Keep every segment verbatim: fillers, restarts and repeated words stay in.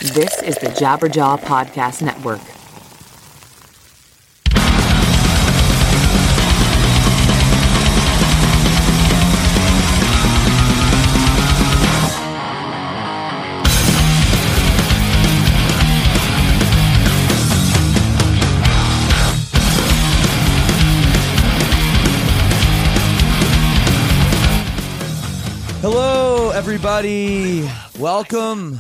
This is the Jabberjaw Podcast Network. Hello, everybody. Welcome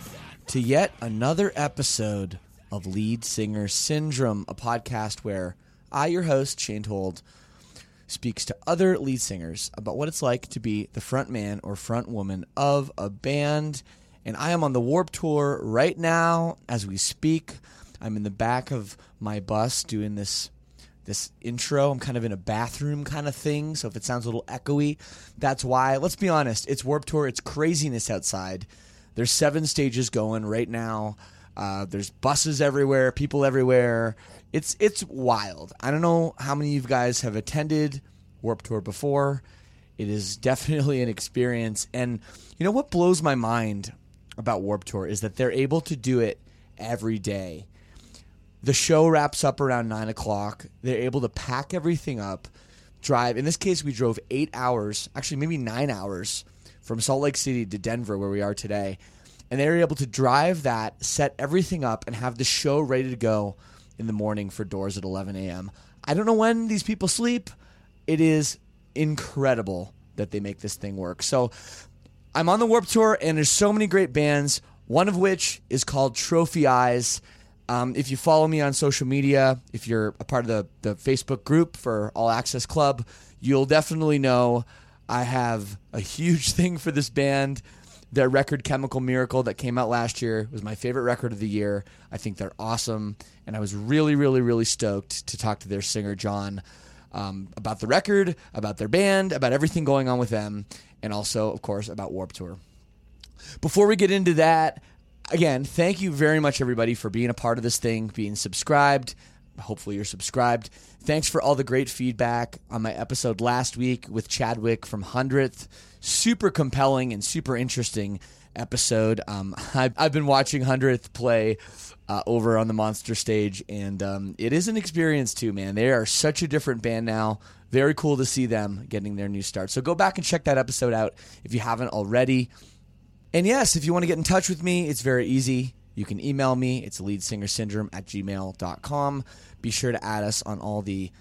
to yet another episode of Lead Singer Syndrome, a podcast where I, your host, Shane Told, speaks to other lead singers about what it's like to be the front man or front woman of a band. And I am on the Warped Tour right now as we speak. I'm in the back of my bus doing this this intro. I'm kind of in a bathroom kind of thing, so if it sounds a little echoey, that's why. Let's be honest, it's Warped Tour. It's craziness outside. There's seven stages going right now. Uh, there's buses everywhere, people everywhere. It's it's wild. I don't know how many of you guys have attended Warped Tour before. It is definitely an experience. And you know what blows my mind about Warped Tour is that they're able to do it every day. The show wraps up around nine o'clock. They're able to pack everything up, drive. In this case, we drove eight hours, actually maybe nine hours, from Salt Lake City to Denver, where we are today. And they were able to drive that, set everything up, and have the show ready to go in the morning for doors at eleven a.m. I don't know when these people sleep. It is incredible that they make this thing work. So I'm on the Warped Tour, and there's so many great bands, one of which is called Trophy Eyes. Um, if you follow me on social media, if you're a part of the, the Facebook group for All Access Club, you'll definitely know I have a huge thing for this band. Their record, Chemical Miracle, that came out last year was my favorite record of the year. I think they're awesome, and I was really, really, really stoked to talk to their singer, John, um, about the record, about their band, about everything going on with them, and also, of course, about Warped Tour. Before we get into that, again, thank you very much, everybody, for being a part of this thing, being subscribed. Hopefully you're subscribed. Thanks for all the great feedback on my episode last week with Chadwick from hundredth. Super compelling and super interesting episode. Um, I've, I've been watching hundredth play uh, over on the Monster stage, and um, it is an experience too, man. They are such a different band now. Very cool to see them getting their new start. So go back and check that episode out if you haven't already. And yes, if you want to get in touch with me, it's very easy. You can email me. It's leadsingersyndrome at gmail dot com. Be sure to add us on all the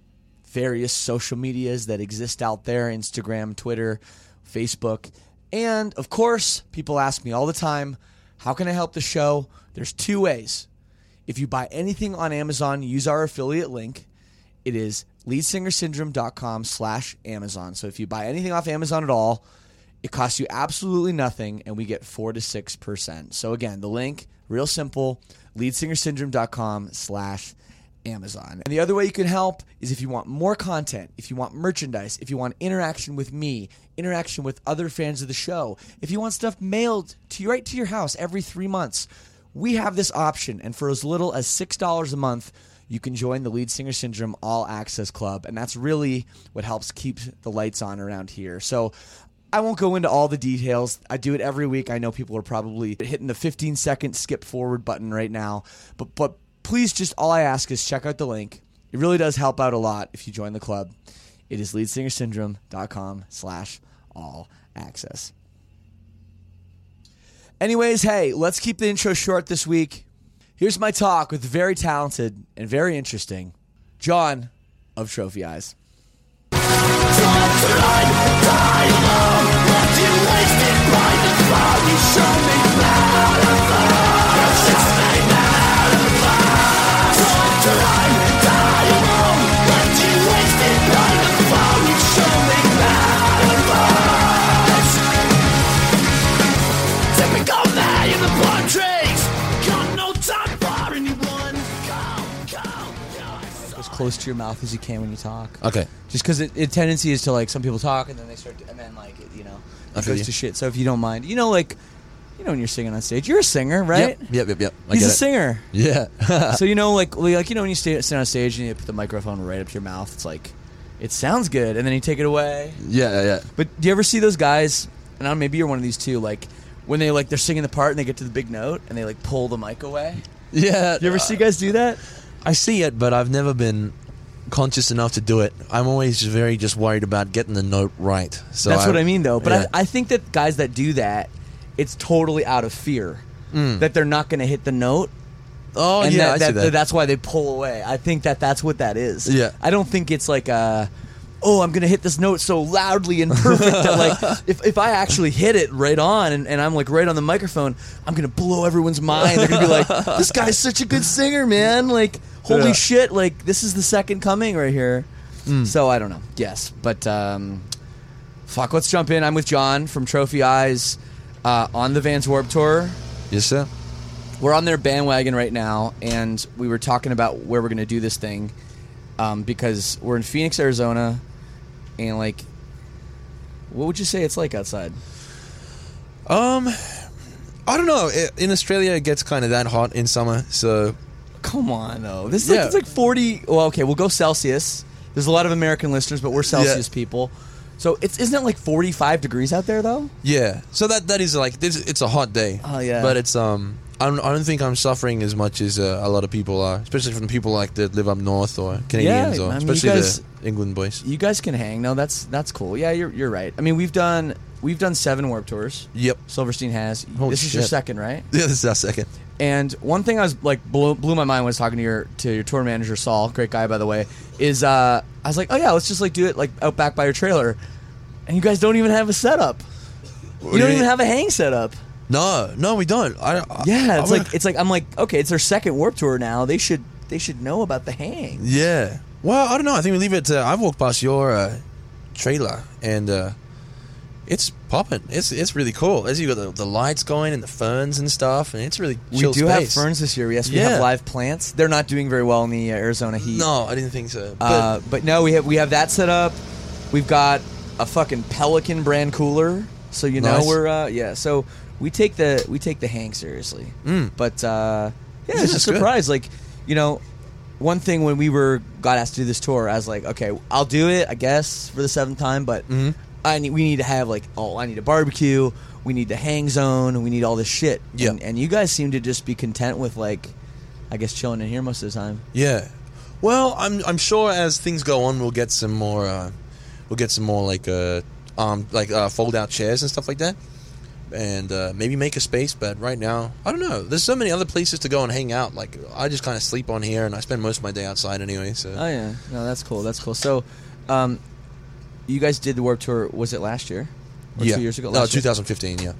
various social medias that exist out there, Instagram, Twitter, Facebook. And, of course, people ask me all the time, how can I help the show? There's two ways. If you buy anything on Amazon, use our affiliate link. It is leadsingersyndrome dot com slash Amazon. So if you buy anything off Amazon at all, it costs you absolutely nothing, and we get four to six percent. So again, the link, real simple, leadsingersyndrome dot com slash Amazon. And the other way you can help is if you want more content, if you want merchandise, if you want interaction with me, interaction with other fans of the show, if you want stuff mailed to you right to your house every three months, we have this option. And for as little as six dollars a month, you can join the Lead Singer Syndrome All Access Club. And that's really what helps keep the lights on around here. So I won't go into all the details. I do it every week. I know people are probably hitting the fifteen second skip forward button right now. But but please, just all I ask is check out the link. It really does help out a lot if you join the club. It is leadsingersyndrome dot com slash all access. Anyways, hey, let's keep the intro short this week. Here's my talk with the very talented and very interesting John of Trophy Eyes. Close to your mouth as you can when you talk. Okay. Just because it, it tendency is to, like, some people talk and then they start to, and then like it, you know it Okay, goes yeah. to shit. So if you don't mind, you know, like, you know, when you're singing on stage, you're a singer, right? Yep, yep, yep. yep. I He's get a it. singer. Yeah. So you know, like, like you know, when you stay, sit on stage and you put the microphone right up to your mouth, it's like, it sounds good, and then you take it away. yeah, yeah, yeah. But do you ever see those guys? And I don't know, maybe you're one of these too. Like, when they like they're singing the part and they get to the big note and they like pull the mic away. Yeah. You ever uh, see guys do that? I see it, but I've never been conscious enough to do it. I'm always just very just worried about getting the note right. So That's what I mean, though. But yeah. I, I think that guys that do that, it's totally out of fear Mm. that they're not going to hit the note. Oh, and yeah, that, I that, see that. that's why they pull away. I think that that's what that is. Yeah. I don't think it's like a, oh, I'm going to hit this note so loudly and perfect that like if, if I actually hit it right on and, and I'm like right on the microphone, I'm going to blow everyone's mind. They're going to be like, this guy's such a good singer, man. Like, holy Yeah. shit, like this is the second coming right here. Mm. So I don't know. Yes, but um, fuck, let's jump in. I'm with John from Trophy Eyes uh, on the Vans Warped Tour. Yes, sir. We're on their bandwagon right now, and we were talking about where we're going to do this thing um, because we're in Phoenix, Arizona, and like, what would you say it's like outside? Um, I don't know. I- In Australia, it gets kind of that hot in summer, so Come on, though. This is Yeah. like, it's like forty. Well, okay, we'll go Celsius. There's a lot of American listeners, but we're Celsius Yeah. people. So it's isn't it like forty-five degrees out there though? yeah. So that that is like this, it's a hot day. Oh, yeah. But it's um. I don't, I don't think I'm suffering as much as uh, a lot of people are, especially from people like that live up north or Canadians Yeah, or I mean, you especially guys- the England boys. You guys can hang. No, that's that's cool. Yeah, you're you're right. I mean, we've done we've done seven Warped Tours. Yep. Silverstein has. Holy this is your shit. second, right? Yeah, this is our second. And one thing I was like blew, blew my mind when I was talking to your to your tour manager Saul, great guy by the way, is uh, I was like, oh yeah, let's just like do it like out back by your trailer, and you guys don't even have a setup. You do you don't mean? even have a hang setup. No, no, we don't. I, I Yeah, it's I like would- it's like I'm like okay, it's their second Warped Tour now. They should they should know about the hang. yeah. Well, I don't know. I think we leave it. To, I've walked past your uh, trailer and uh, it's popping. It's it's really cool. As you got the, the lights going and the ferns and stuff, and it's really chill We do space. have ferns this year. Yes, we Yeah. have live plants. They're not doing very well in the uh, Arizona heat. No, I didn't think so. But Uh, but no, we have we have that set up. We've got a fucking Pelican brand cooler, so you know Nice. we're uh, yeah. So we take the we take the hang seriously. Mm. But uh, yeah, This it's a is good. surprise. Like you know, one thing when we were got asked to do this tour, I was like, okay, I'll do it, I guess, for the seventh time. But Mhm. I need we need to have like oh, I need a barbecue. We need the hang zone. We need all this shit. Yeah. And, and you guys seem to just be content with like, I guess chilling in here most of the time. yeah. Well, I'm I'm sure as things go on, we'll get some more. Uh, we'll get some more like uh, um like uh, fold out chairs and stuff like that. And uh, maybe make a space, but right now, I don't know. There's so many other places to go and hang out. Like, I just kind of sleep on here, and I spend most of my day outside anyway. So, Oh yeah, no, that's cool. That's cool. So, um, you guys did the Warped Tour. Was it last year? Or yeah, two years ago. No, Last year? twenty fifteen. Yeah.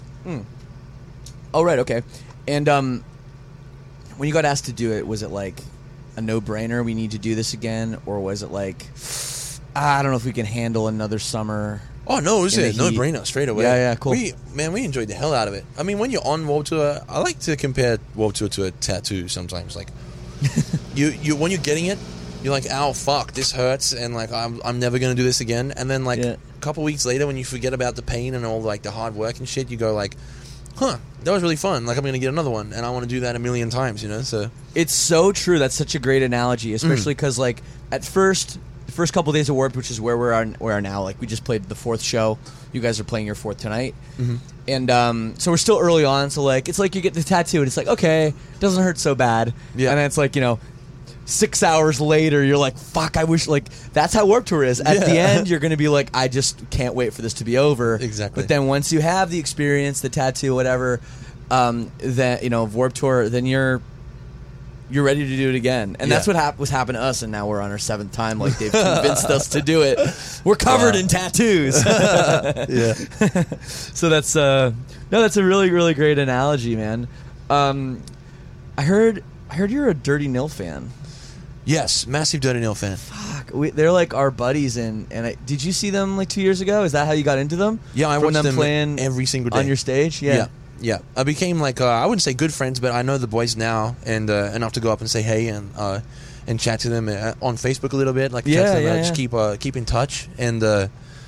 Oh right, okay. And um, when you got asked to do it, was it like a no-brainer? We need to do this again, or was it like, "Ah, I don't know if we can handle another summer? Oh no, it was In a the no heat. brainer straight away. Yeah, yeah, cool. We man, we enjoyed the hell out of it. I mean, when you're on Warped Tour, I like to compare Warped Tour to a tattoo sometimes. Like, you you when you're getting it, you're like, "Ow, fuck, this hurts," and like, I'm I'm never gonna do this again. And then like Yeah. a couple weeks later, when you forget about the pain and all like the hard work and shit, you go like, "Huh, that was really fun. Like, I'm gonna get another one, and I want to do that a million times." You know, so It's so true. That's such a great analogy, especially because like at first, the first couple days of Warped, which is where we're on, we are now. Like we just played the fourth show. You guys are playing your fourth tonight, Mm-hmm. and um, so we're still early on. So like it's like you get the tattoo, and it's like okay, doesn't hurt so bad. Yeah. And then it's like you know, six hours later, you're like fuck. I wish like that's how Warped Tour is. At the Yeah. end, you're gonna be like I just can't wait for this to be over. Exactly. But then once you have the experience, the tattoo, whatever, um, that you know, of Warped Tour, then you're. You're ready to do it again, and that's Yeah. what hap- was happened to us. And now we're on our seventh time. Like they've convinced us to do it. We're covered Wow. in tattoos. yeah. So that's uh, no, that's a really really great analogy, man. Um, I heard I heard you're a Dirty Nil fan. Yes, massive Dirty Nil fan. Fuck, we, they're like our buddies, and and I, did you see them like two years ago? Is that how you got into them? Yeah, I From watched them them playing every single day on your stage. Yeah. Yeah, yeah. I became like uh, I wouldn't say good friends, but I know the boys now, and uh, enough to go up and say hey and uh, and chat to them uh, on Facebook a little bit, like Yeah, chat to them, yeah, uh, yeah. just keep uh, keep in touch. And uh,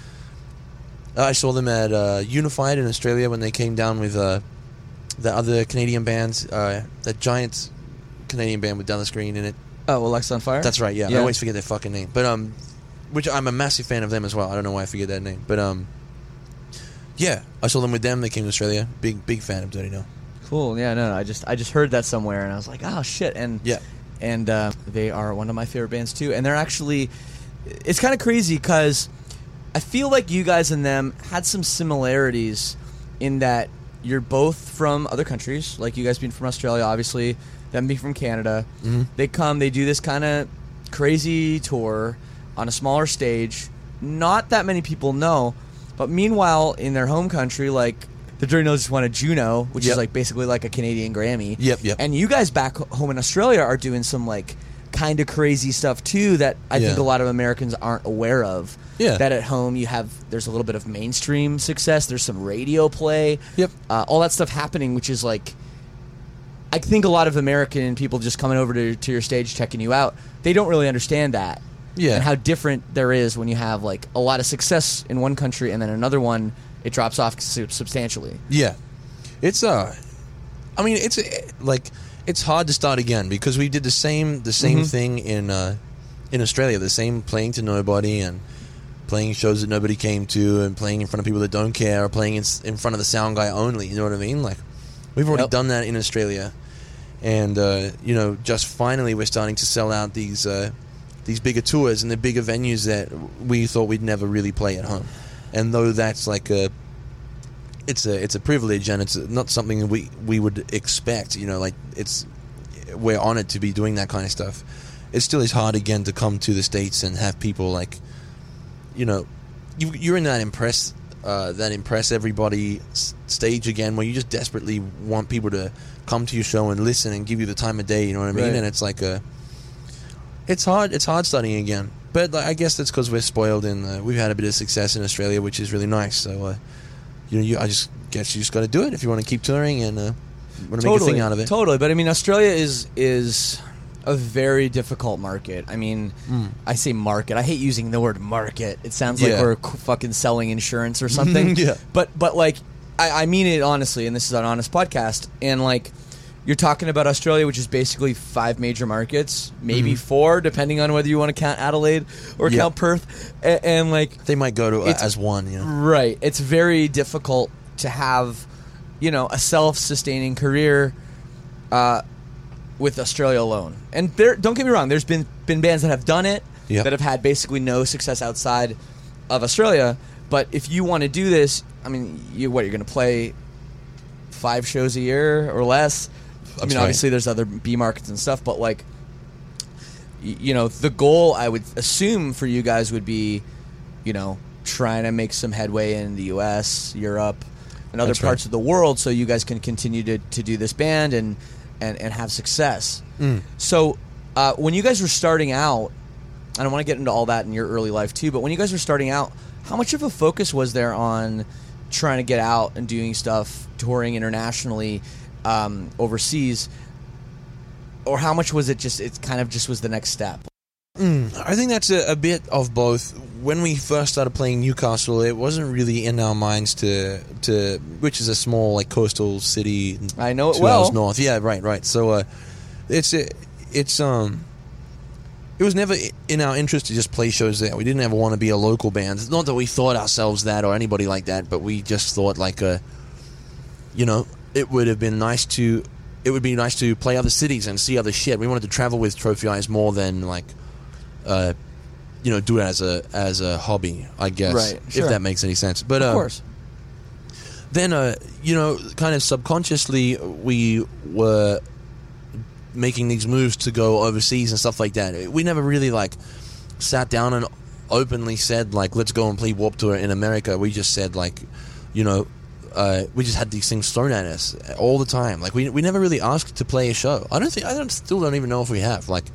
I saw them at uh, Unified in Australia when they came down with uh, the other Canadian bands, uh, that giant Canadian band with Down the Screen in it. Oh, Alexa on Fire. That's right. Yeah, Yeah. I always forget their fucking name, but um, which I'm a massive fan of them as well. I don't know why I forget that name, but um. Yeah, I saw them with them. They came to Australia. Big big fan of Dirty Nil. Cool. Yeah, no, no, I just I just heard that somewhere, and I was like, oh shit. And Yeah. and uh, they are one of my favorite bands too. And they're actually, it's kind of crazy because I feel like you guys and them had some similarities in that you're both from other countries, like you guys being from Australia, obviously, them being from Canada. Mm-hmm. They come, they do this kind of crazy tour on a smaller stage. Not that many people know, but meanwhile, in their home country, like the Dirty Nil just won a Juno, which Yep. is like basically like a Canadian Grammy. Yep, yep. And you guys back home in Australia are doing some like kind of crazy stuff too that I Yeah. think a lot of Americans aren't aware of. Yeah. That at home you have there's a little bit of mainstream success, there's some radio play. Yep. Uh, all that stuff happening, which is like I think a lot of American people just coming over to, to your stage checking you out, they don't really understand that. Yeah. And how different there is when you have like a lot of success in one country and then another one it drops off sub- substantially. Yeah, it's uh, I mean, it's uh, like it's hard to start again because we did the same the same Mm-hmm. thing in uh, in Australia, the same playing to nobody and playing shows that nobody came to and playing in front of people that don't care or playing in, in front of the sound guy only. You know what I mean? Like we've already Yep. done that in Australia, and uh, you know, just finally we're starting to sell out these uh, these bigger tours and the bigger venues that we thought we'd never really play at home. And though that's like a, it's a it's a privilege and it's not something that we we would expect. You know, like it's we're honored to be doing that kind of stuff. It still is hard again to come to the States and have people like, you know, you, you're in that impress uh, that impress everybody s- stage again where you just desperately want people to come to your show and listen and give you the time of day. You know what I mean? Right. And it's like a, it's hard. It's hard starting again. But like, I guess that's because we're spoiled and uh, we've had a bit of success in Australia, which is really nice. So, uh, you know, you, I just guess you just got to do it if you want to keep touring and uh, want to make a thing out of it. Totally, but I mean, Australia is is a very difficult market. I mean, Mm. I say market. I hate using the word market. It sounds Yeah. like we're c- fucking selling insurance or something. Yeah. But but like, I, I mean it honestly, and this is an honest podcast. And like, you're talking about Australia, which is basically five major markets, maybe four, depending on whether you want to count Adelaide or Yeah. count Perth. And, and like, They might go to uh, It's- as one, you know. right. It's very difficult to have, you know, a self-sustaining career uh, with Australia alone. And there, don't get me wrong, there's been, been bands that have done it, Yep. that have had basically no success outside of Australia. But if you want to do this, I mean, you what, you're going to play five shows a year or less? I That's mean, right. obviously there's other B markets and stuff, but like, y- you know, the goal I would assume for you guys would be, you know, trying to make some headway in the U S, Europe, and other That's right. parts of the world, so you guys can continue to, to do this band and and, and have success. Mm. So, uh, when you guys were starting out, I don't want to get into all that in your early life too, but when you guys were starting out, how much of a focus was there on trying to get out and doing stuff, touring internationally, um, overseas, or how much was it just? It kind of just was the next step. I think that's a, a bit of both. When we first started playing Newcastle, it wasn't really in our minds to to which is a small like coastal city. I know it two well. hours north. Yeah, right, right. So uh, it's it's um. It was never in our interest to just play shows there. We didn't ever want to be a local band. It's not that we thought ourselves that or anybody like that, but we just thought like a, you know, it would have been nice to, it would be nice to play other cities and see other shit. We wanted to travel with Trophy Eyes more than like, uh, you know, do it as a as a hobby, I guess, Right, sure. if that makes any sense. But Of uh, course. then, uh, you know, kind of subconsciously, we were making these moves to go overseas and stuff like that. We never really like sat down and openly said like, let's go and play Warped Tour in America. We just said like, you know, uh, we just had these things thrown at us all the time. Like we we never really asked to play a show. I don't think I don't still don't even know if we have. Like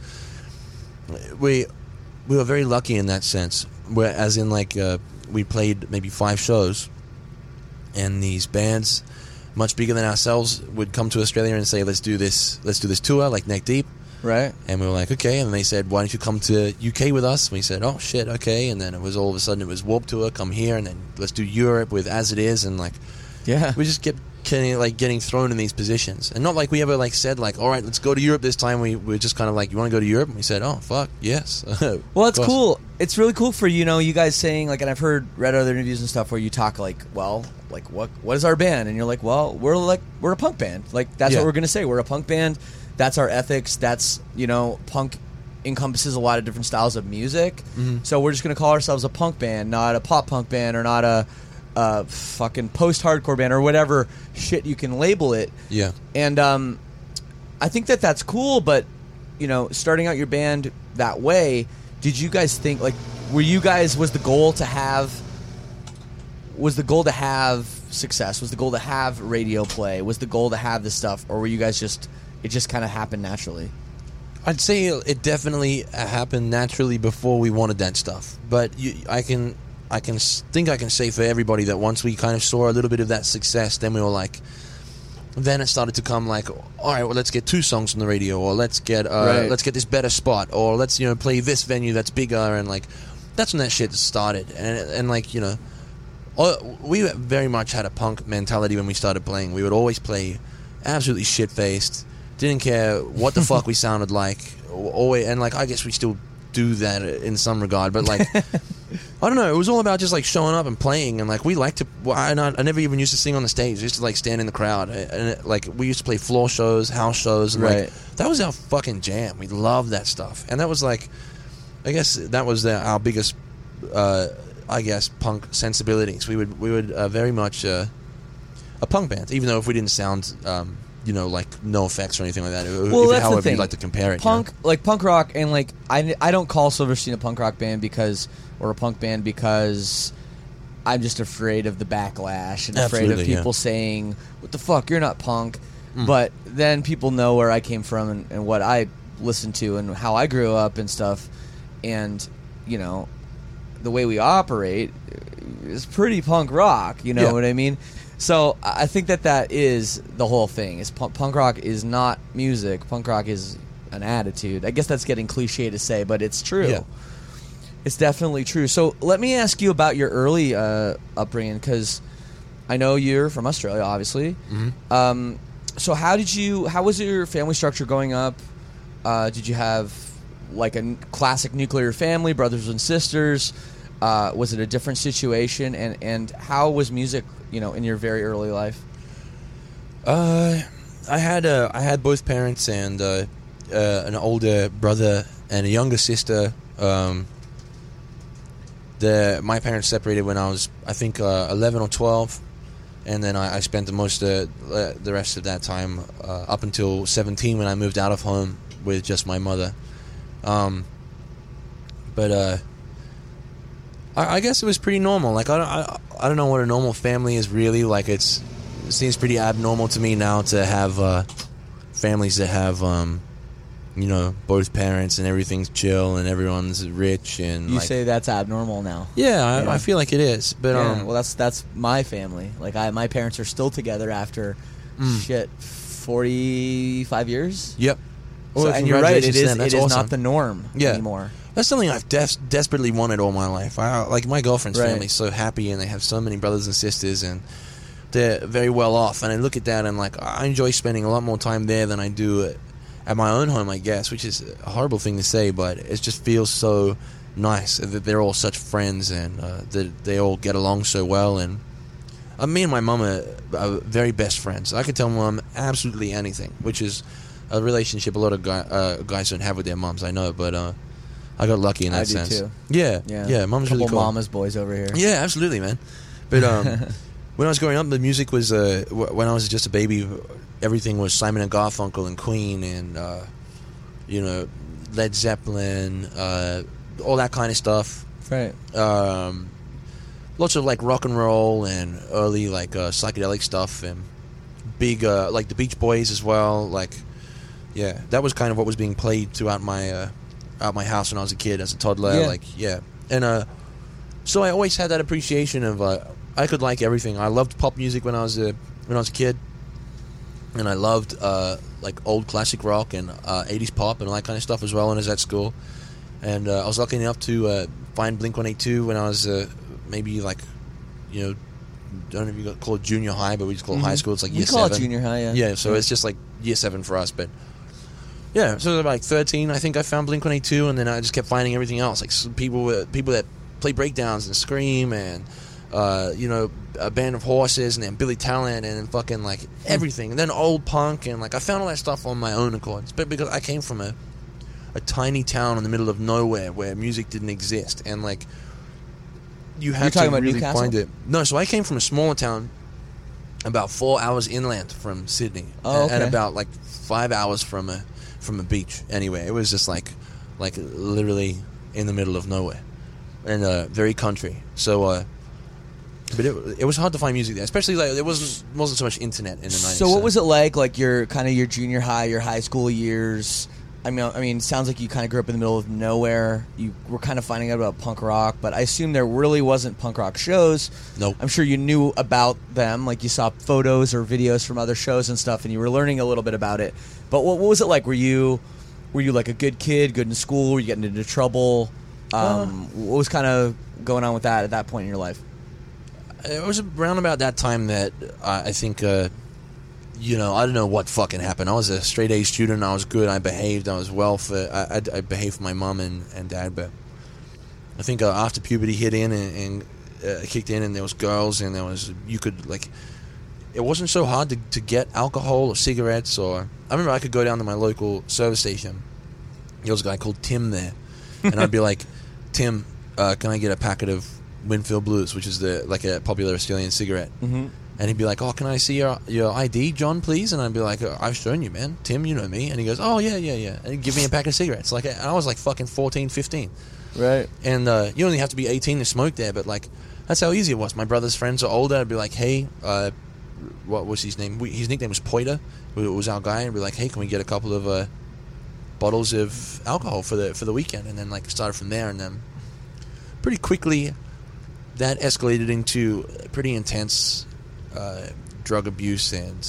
we we were very lucky in that sense. Where as in like uh, we played maybe five shows, and these bands much bigger than ourselves would come to Australia and say, let's do this let's do this tour like Neck Deep. Right. And we were like, okay. And they said, why don't you come to U K with us? And we said, oh shit, okay. And then it was all of a sudden it was Warped Tour, come here, and then let's do Europe with As It Is. And like Yeah. we just kept getting, like getting thrown in these positions, and not like we ever like said like, all right, let's go to Europe this time. We we're just kind of like, you want to go to Europe? And we said, oh fuck yes. Well, it's cool. It's really cool for, you know, you guys saying like, and I've heard read other interviews and stuff where you talk like, well, like what what is our band? And you're like, well, we're like we're a punk band. Like that's Yeah. what we're gonna say. We're a punk band. That's our ethics. That's, you know, punk encompasses a lot of different styles of music. Mm-hmm. So we're just gonna call ourselves a punk band, not a pop punk band, or not a uh, fucking post-hardcore band, or whatever shit you can label it. Yeah. And um, I think that that's cool, but, you know, starting out your band that way, did you guys think, like, were you guys, was the goal to have, was the goal to have success? Was the goal to have radio play? Was the goal to have this stuff? Or were you guys just, it just kind of happened naturally? I'd say it definitely happened naturally before we wanted that stuff. But you, I can, I can s- think I can say for everybody that once we kind of saw a little bit of that success, then we were like, then it started to come like, all right, well, let's get two songs on the radio, or let's get, uh, Right. let's get this better spot, or let's, you know, play this venue that's bigger, and like, that's when that shit started, and and like, you know, all, we very much had a punk mentality when we started playing. We would always play absolutely shit faced. Didn't care what the fuck we sounded like, always, and like I guess we still do that in some regard, but like I don't know. It was all about just like showing up and playing, and like we liked to. Well, I, I never even used to sing on the stage. I used to like stand in the crowd, and it, like we used to play floor shows, house shows, and Right. like that was our fucking jam. We loved that stuff, and that was like, I guess that was the, our biggest, uh, I guess, punk sensibilities. We would we would uh, very much uh, a punk band, even though if we didn't sound. Um, you know, like no effects or anything like that. Well, if, that's however the thing. you'd like to compare it. Punk, you know? like punk rock, and like I, I don't call Silverstein a punk rock band because, or a punk band because I'm just afraid of the backlash and afraid of Absolutely, people yeah. saying, "What the fuck, you're not punk." Mm. But then people know where I came from and, and what I listened to and how I grew up and stuff, and you know, the way we operate is pretty punk rock. You know Yeah. what I mean? So I think that that is the whole thing. Is punk, punk rock is not music. Punk rock is an attitude. I guess that's getting cliche to say, but it's true. Yeah. It's definitely true. So let me ask you about your early uh, upbringing, because I know you're from Australia, obviously. Mm-hmm. Um, so how did you? How was your family structure growing up? Uh, did you have like a n- classic nuclear family, brothers and sisters? Uh, was it a different situation? And and how was music, you know, in your very early life? Uh, I had uh, I had both parents and uh, uh, an older brother and a younger sister. Um, the my parents separated when I was I think uh, eleven or twelve, and then I, I spent the most uh, uh, the rest of that time uh, up until seventeen when I moved out of home with just my mother. Um, but uh, I, I guess it was pretty normal. Like I don't I, I don't know what a normal family is really like. It's It seems pretty abnormal to me now to have uh, families that have, um, you know, both parents and everything's chill and everyone's rich and You like, say that's abnormal now. yeah, I, Yeah. I feel like it is. But Yeah, um, well, that's that's my family. Like, I my parents are still together after Mm. shit forty-five years. yep. So, Well, and you're right. It congratulations is. to them. It That's is awesome. not the norm Yeah. anymore. That's something I've des- desperately wanted all my life. I, like my girlfriend's Right. family's so happy and they have so many brothers and sisters and they're very well off. And I look at that and like I enjoy spending a lot more time there than I do at, at my own home, I guess, which is a horrible thing to say, but it just feels so nice that they're all such friends and uh, that they all get along so well. And uh, me and my mum are, are very best friends. I could tell mum absolutely anything, which is a relationship a lot of guy, uh, guys don't have with their mums, I know, but uh, I got lucky in that I do sense. too. Yeah, Yeah, yeah, mum's Couple really cool. mama's boys over here. Yeah, absolutely, man. But um, when I was growing up, the music was uh, w- when I was just a baby. Everything was Simon and Garfunkel and Queen and uh, you know Led Zeppelin, uh, all that kind of stuff. Right. Um, lots of like rock and roll and early like uh, psychedelic stuff and big uh, like the Beach Boys as well. Like, yeah, that was kind of what was being played throughout my uh, out my house when I was a kid as a toddler. Yeah. Like, yeah, and uh, so I always had that appreciation of uh, I could like everything. I loved pop music when I was a when I was a kid, and I loved uh, like old classic rock and uh, eighties pop and all that kind of stuff as well when I was at school. And uh, I was lucky enough to uh, find Blink one eighty-two when I was uh, maybe like, you know, don't know if you got call it junior high, but we just call it Mm-hmm. high school. It's like We year call it seven. junior high, yeah. Yeah, so Yeah. it's just like year seven for us. But yeah, so it was about like thirteen. I think I found Blink one eighty-two, and then I just kept finding everything else, like some people with, people that play breakdowns and scream, and uh, you know, a band of horses, and then Billy Talent, and then fucking like everything, and then old punk, and like I found all that stuff on my own accord. But because I came from a a tiny town in the middle of nowhere where music didn't exist, and like you had You're talking to about really Newcastle? find it. No, so I came from a smaller town, about four hours inland from Sydney, Oh, and, and okay. about like five hours from a from a beach. Anyway, it was just like like literally in the middle of nowhere, and uh, very country. So, uh, but it, it was hard to find music there, especially like there wasn't wasn't so much internet in the nineties. So what was it like, like your kind of your junior high, your high school years? I mean, I mean, it sounds like you kind of grew up in the middle of nowhere. You were kind of finding out about punk rock, but I assume there really wasn't punk rock shows. Nope. I'm sure you knew about them, like you saw photos or videos from other shows and stuff, and you were learning a little bit about it. But what, what was it like? Were you were you like a good kid, good in school? Were you getting into trouble? Um, what was kind of going on with that at that point in your life? It was around about that time that I, I think, uh, you know, I don't know what fucking happened. I was a straight A student. I was good. I behaved. I was well for. I, I, I behaved for my mom and, and dad. But I think uh, after puberty hit in and, and uh, kicked in, and there was girls, and there was you could like. It wasn't so hard to, to get alcohol or cigarettes. Or I remember I could go down to my local service station. There was a guy called Tim there, and I'd be like, Tim, uh, can I get a packet of Winfield Blues, which is the like a popular Australian cigarette? Mm-hmm. And he'd be like, oh, can I see your your I D, John, please? And I'd be like, oh, I've shown you, man. Tim, you know me. And he goes, oh, yeah, yeah, yeah. And he'd give me a pack of cigarettes. Like, I was like fucking fourteen, fifteen. Right. And uh, you only have to be eighteen to smoke there, but like, that's how easy it was. My brother's friends are older. I'd be like, hey, uh, what was his name? We, his nickname was Poiter. It was our guy. And I'd be like, hey, can we get a couple of uh, bottles of alcohol for the for the weekend? And then like started from there. And then pretty quickly, that escalated into pretty intense uh, drug abuse and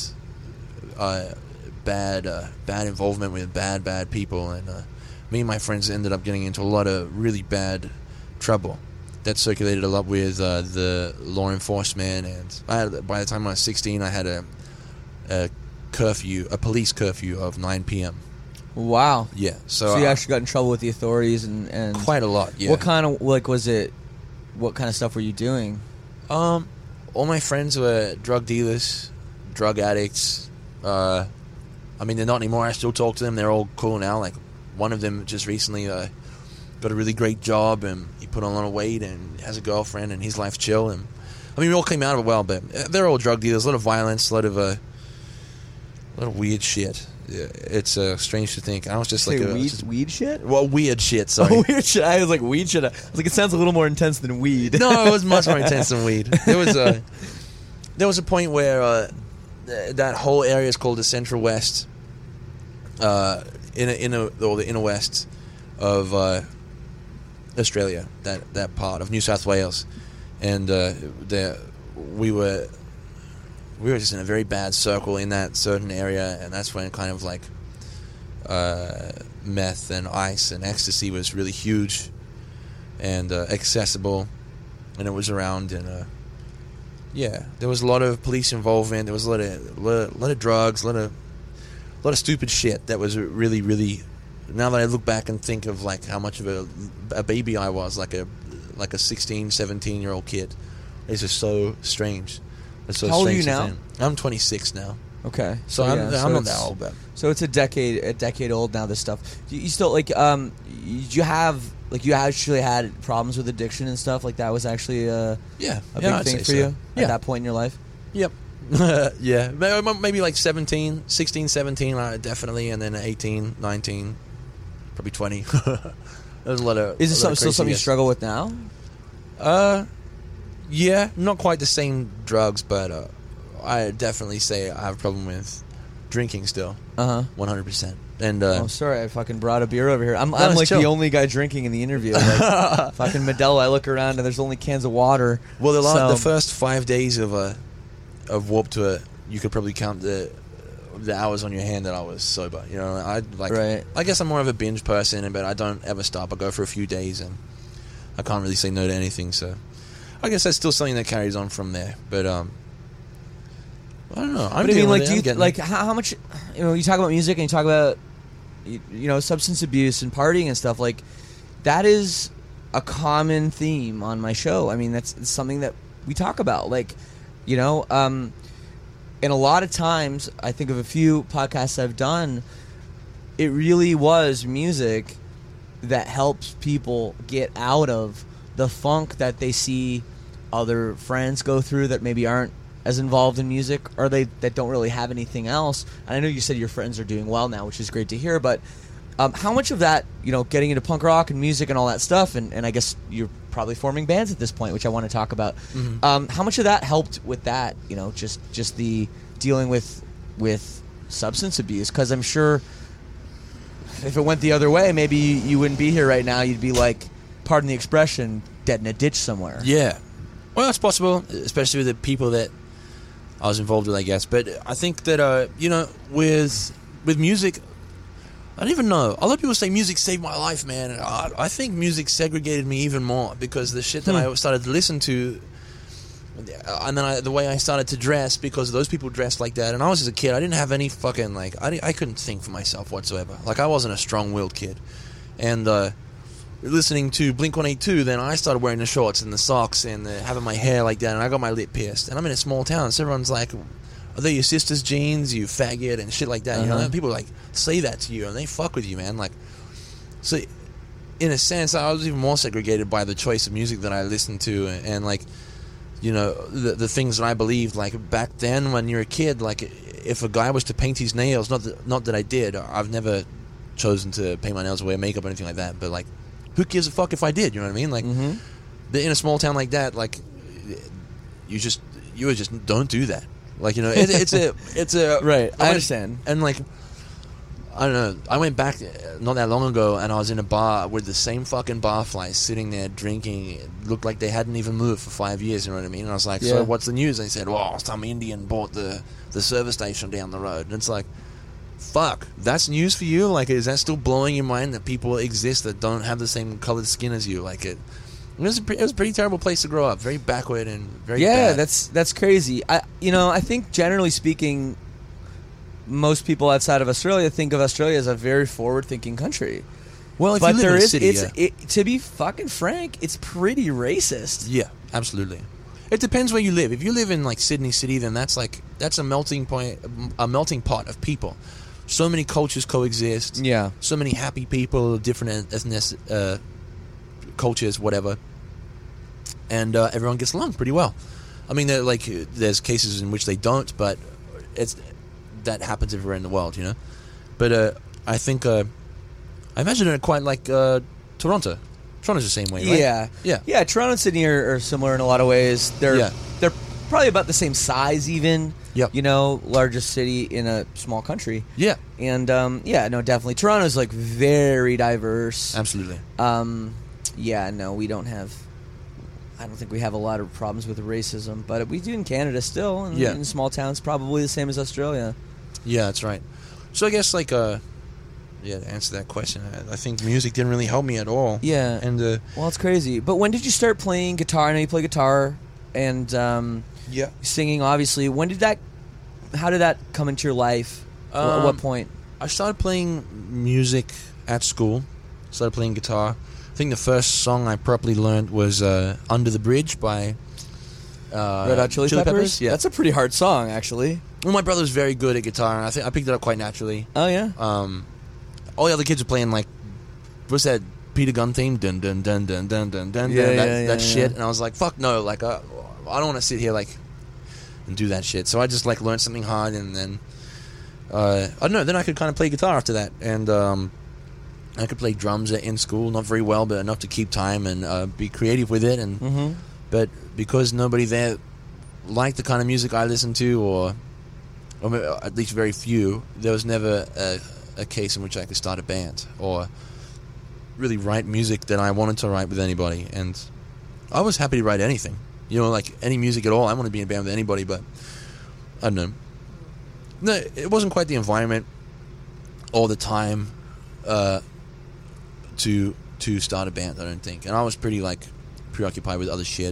uh, bad uh, bad involvement with bad bad people, and uh, me and my friends ended up getting into a lot of really bad trouble that circulated a lot with uh, the law enforcement. And I had, by the time I was sixteen, I had a, a curfew, a police curfew of nine p.m. Wow. Yeah, so, So you uh, actually got in trouble with the authorities and, and quite a lot. Yeah. What kind of like was it? What kind of stuff were you doing? Um, all my friends were drug dealers, drug addicts. Uh, I mean, they're not anymore. I still talk to them. They're all cool now. Like, one of them just recently uh, got a really great job, and he put on a lot of weight, and has a girlfriend, and his life's chill. And I mean, we all came out of it well, but they're all drug dealers. A lot of violence, a lot of uh, a lot of weird shit. Yeah, it's uh, strange to think. I was just Say like a, weed, just- weed shit. well, weird shit. Sorry. Oh, weird shit. I was like weed shit. I was like, it sounds a little more intense than weed. No, it was much more intense than weed. There was a there was a point where uh, th- that whole area is called the Central West, uh, in a, in a, or the inner west of uh, Australia. That that part of New South Wales, and uh, the we were we were just in a very bad circle in that certain area, and that's when kind of like uh, meth and ice and ecstasy was really huge and uh, accessible, and it was around. And uh, yeah, there was a lot of police involvement. There was a lot of lot of, lot of drugs, a lot of a lot of stupid shit that was really really. Now that I look back and think of like how much of a, a baby I was, like a like a sixteen, seventeen year old kid, it's just so strange. It's so How old are strange you to now? think. I'm twenty-six now, Okay. so I'm, yeah, I'm so not it's- that old, but So it's a decade, a decade old now. This stuff. You, you still like? Um, did you have like you actually had problems with addiction and stuff? Like that was actually a, yeah, a yeah, big I'd thing say for so. you Yeah. at that point in your life. Yep. Yeah. Maybe maybe like seventeen, sixteen, seventeen, uh, definitely, and then eighteen, nineteen, probably twenty. There's a lot of. Is it a lot some, of still something you craziness. struggle with now? Uh, yeah, not quite the same drugs, but uh, I definitely say I have a problem with drinking still, Uh huh. one hundred percent. And uh, Oh, sorry, I fucking brought a beer over here. I'm, No, I'm it's like chill. the only guy drinking in the interview. Like, fucking Modelo. I look around and there's only cans of water. well, the, la- So- the first five days of uh, of Warped Tour, you could probably count the the hours on your hand that I was sober. You know, I like. Right. I guess I'm more of a binge person, but I don't ever stop. I go for a few days, and I can't really say no to anything. So, I guess that's still something that carries on from there. But um, I don't know. I'm but I mean, like, it. do you I'm getting like it. how, how much? You know, you talk about music and you talk about you, you know substance abuse and partying and stuff. Like that is a common theme on my show. I mean, that's it's something that we talk about. Like, you know, um, and a lot of times, I think of a few podcasts I've done. It really was music that helps people get out of the funk that they see other friends go through that maybe aren't as involved in music, or they that don't really have anything else. And I know you said your friends are doing well now, which is great to hear, but um, how much of that, you know, getting into punk rock and music and all that stuff, and, and I guess you're probably forming bands at this point, which I want to talk about. Mm-hmm. Um, how much of that helped with that, you know, just just the dealing with with substance abuse? Because I'm sure if it went the other way, maybe you, you wouldn't be here right now. You'd be like, pardon the expression, dead in a ditch somewhere. Yeah. Well, it's possible, especially with the people that I was involved with, I guess. But I think that, uh, you know, with with music, I don't even know. A lot of people say music saved my life, man. And I, I think music segregated me even more because the shit that hmm. I started to listen to, and then I, the way I started to dress, because those people dressed like that. And I was just a kid. I didn't have any fucking, like, I, I couldn't think for myself whatsoever. Like, I wasn't a strong-willed kid. And uh, listening to Blink one eighty-two, then I started wearing the shorts and the socks and the, having my hair like that, and I got my lip pierced. And I'm in a small town, so everyone's like, are they your sister's jeans, you faggot, and shit like that. Uh-huh. You know, and people like say that to you, and they fuck with you, man. Like, so in a sense, I was even more segregated by the choice of music that I listened to, and, and like, you know, the the things that I believed. Like back then, when you're a kid, like if a guy was to paint his nails, not that, not that I did. I've never chosen to paint my nails or wear makeup or anything like that. But like, who gives a fuck if I did? You know what I mean? Like, mm-hmm. in a small town like that, like, you just you would just don't do that. Like, you know, it, it's a it's a right. I, I understand. And like, I don't know. I went back not that long ago, and I was in a bar with the same fucking barflies sitting there drinking. It looked like they hadn't even moved for five years. You know what I mean? And I was like, yeah. So what's the news? And they said, well, some Indian bought the the service station down the road. And it's like, fuck, that's news for you? Like, is that still blowing your mind that people exist that don't have the same colored skin as you? Like, it. It was, a pre- it was a pretty terrible place to grow up. Very backward and very yeah, bad. that's that's crazy. I you know I think generally speaking, most people outside of Australia think of Australia as a very forward-thinking country. Well, if but you live there in a is, city, it's, yeah. it, to be fucking frank, it's pretty racist. Yeah, absolutely. It depends where you live. If you live in like Sydney City, then that's like that's a melting point, a melting pot of people. So many cultures coexist. Yeah. So many happy people, different ethnic uh, cultures, whatever. And uh, everyone gets along pretty well. I mean, like there's cases in which they don't, but it's that happens everywhere in the world, you know. But uh, I think uh, I imagine it quite like uh, Toronto. Toronto's the same way, right? Yeah, yeah, yeah. Toronto and Sydney are, are similar in a lot of ways. They're yeah. they're probably about the same size, even. Yep. You know, largest city in a small country. Yeah. And um, yeah, no, definitely. Toronto's like very diverse. Absolutely. Um, yeah, no, we don't have. I don't think we have a lot of problems with racism, but we do in Canada still. And yeah. in small towns, probably the same as Australia. Yeah, that's right. So I guess, like, uh, yeah, to answer that question, I, I think music didn't really help me at all. Yeah. And uh, well, it's crazy. But when did you start playing guitar? I know you play guitar and um, yeah, singing, obviously. When did that? How did that come into your life? Um, At what point? I started playing music at school. Started playing guitar. I think the first song I properly learned was uh, "Under the Bridge" by uh, Red Hot Chili, Chili Peppers? Peppers. Yeah, that's a pretty hard song, actually. Well, my brother was very good at guitar, and I think I picked it up quite naturally. Oh yeah. Um, all the other kids were playing like, what's that Peter Gunn theme? Dun dun dun dun dun dun dun. Yeah, that yeah, that yeah, shit, yeah. and I was like, fuck no, like uh, I don't want to sit here like and do that shit. So I just like learned something hard, and then uh, I don't know. Then I could kind of play guitar after that, and um, I could play drums in school, not very well, but enough to keep time and uh, be creative with it. And mm-hmm. but because nobody there liked the kind of music I listened to, or, or at least very few, there was never a, a case in which I could start a band or really write music that I wanted to write with anybody. And I was happy to write anything, you know, like any music at all. I want to be in a band with anybody, but I don't know. No, it wasn't quite the environment all the time uh, to to start a band, I don't think. And I was pretty like preoccupied with other shit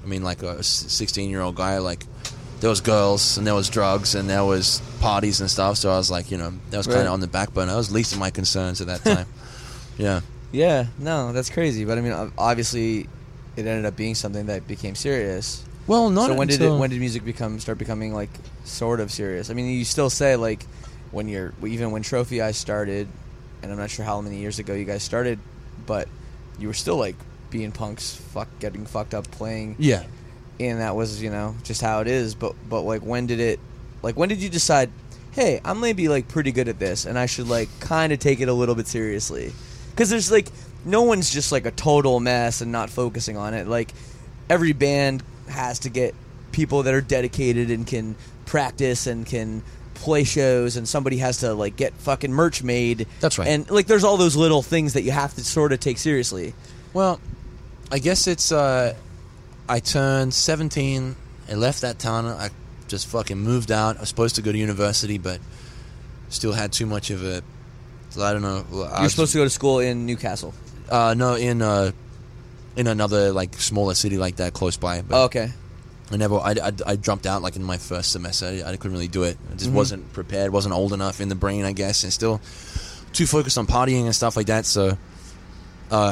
I mean, like a sixteen-year-old guy, like there was girls and there was drugs and there was parties and stuff. So I was like, you know, that was kind of Right. on the back burner. That was least of my concerns at that time. Yeah. Yeah, no, that's crazy. But I mean, ob- obviously, it ended up being something that became serious. Well, not so when did it, until- when did music become start becoming like sort of serious? I mean, you still say like when you're even when Trophy Eyes started, and I'm not sure how many years ago you guys started, but you were still like being punks, fuck, getting fucked up, playing. Yeah. And that was, you know, just how it is. But but like when did it, like when did you decide, hey, I'm maybe like pretty good at this, and I should like kind of take it a little bit seriously? Because there's like no one's just like a total mess and not focusing on it. Like every band has to get people that are dedicated and can practice and can play shows, and somebody has to like get fucking merch made. That's right. And like there's all those little things that you have to sort of take seriously. Well, I guess it's, uh, I turned seventeen, I left that town, I just fucking moved out. I was supposed to go to university, but still had too much of a, I don't know. I You're was- supposed to go to school in Newcastle. Uh, no, in, uh, in another, like, smaller city like that close by. But Oh, okay. I never, I, I, I jumped out, like, in my first semester. I, I couldn't really do it. I just Mm-hmm. wasn't prepared, wasn't old enough in the brain, I guess, and still too focused on partying and stuff like that, so, uh,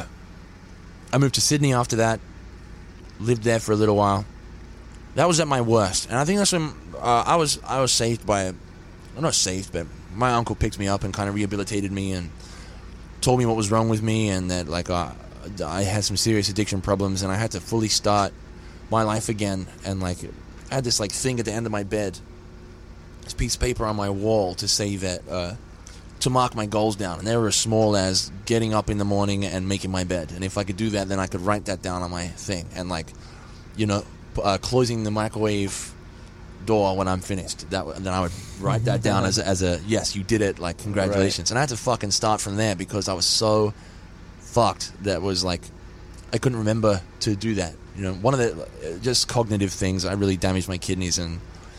I moved to Sydney after that, lived there for a little while. That was at my worst, and I think that's when uh, I was I was saved by, I'm not saved, but my uncle picked me up and kind of rehabilitated me and told me what was wrong with me, and that like uh, I had some serious addiction problems, and I had to fully start my life again. And like I had this like thing at the end of my bed, this piece of paper on my wall to say that. Uh, to mark my goals down, and they were as small as getting up in the morning and making my bed, and if I could do that, then I could write that down on my thing, and like, you know, uh, closing the microwave door when I'm finished, that w- then I would write that down as a, as a yes, you did it, like congratulations. And I had to fucking start from there because I was so fucked that was like I couldn't remember to do that. You know, one of the uh, just cognitive things, I really damaged my kidneys and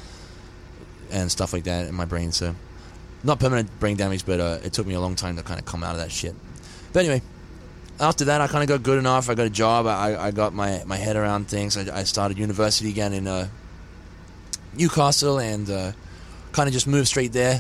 and stuff like that in my brain, so not permanent brain damage, but uh, it took me a long time to kind of come out of that shit. But anyway, after that, I kind of got good enough. I got a job. I, I got my, my head around things. I, I started university again in uh, Newcastle, and uh, kind of just moved straight there.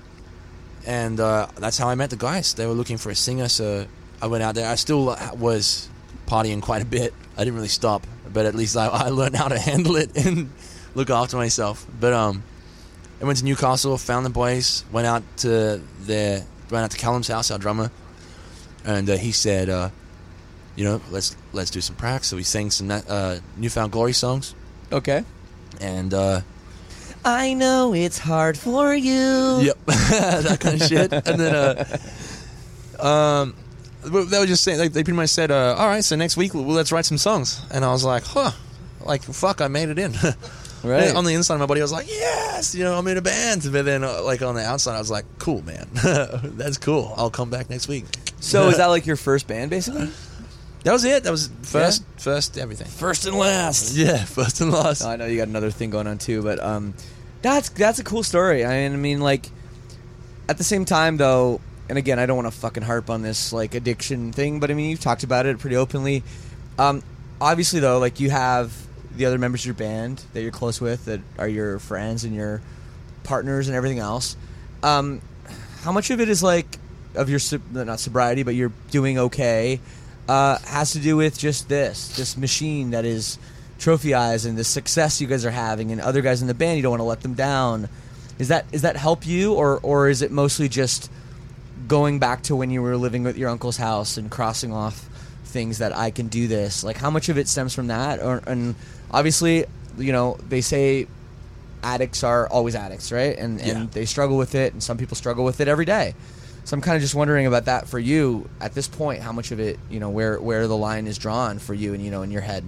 And uh, that's how I met the guys. They were looking for a singer, so I went out there. I still was partying quite a bit. I didn't really stop, but at least I, I learned how to handle it and look after myself. But um. I went to Newcastle, found the boys, went out to their, went out to Callum's house, our drummer, and uh, he said, uh, you know, let's let's do some practice. So we sang some uh, Newfound Glory songs, Okay. and uh, I know it's hard for you. yep, that kind of shit. And then, uh, um, they were just saying, like, they pretty much said, uh, all right, so next week well, let's write some songs. And I was like, huh, like fuck, I made it in. Right. On the inside of my body, I was like, yes, you know, I'm in a band. But then, uh, like, on the outside, I was like, cool, man. That's cool. I'll come back next week. So is that like your first band, basically? That was it. That was first, first everything. First and last. Yeah, first and last. I know you got another thing going on too, but um, that's that's a cool story. I mean, I mean, like, at the same time, though, and again, I don't want to fucking harp on this like addiction thing, but I mean, you've talked about it pretty openly. Um, obviously, though, like you have the other members of your band that you're close with, that are your friends and your partners and everything else. Um, how much of it is like of your sob- not sobriety, but you're doing okay? Uh, has to do with just this, this machine that is Trophy Eyes and the success you guys are having, and other guys in the band, you don't want to let them down. Is that is that help you, or or is it mostly just going back to when you were living with your uncle's house and crossing off things that I can do this? Like, how much of it stems from that? Or and obviously, you know, they say addicts are always addicts, right? And and Yeah. they struggle with it, and some people struggle with it every day. So I'm kind of just wondering about that for you at this point. How much of it, you know, where where the line is drawn for you, and you know, in your head.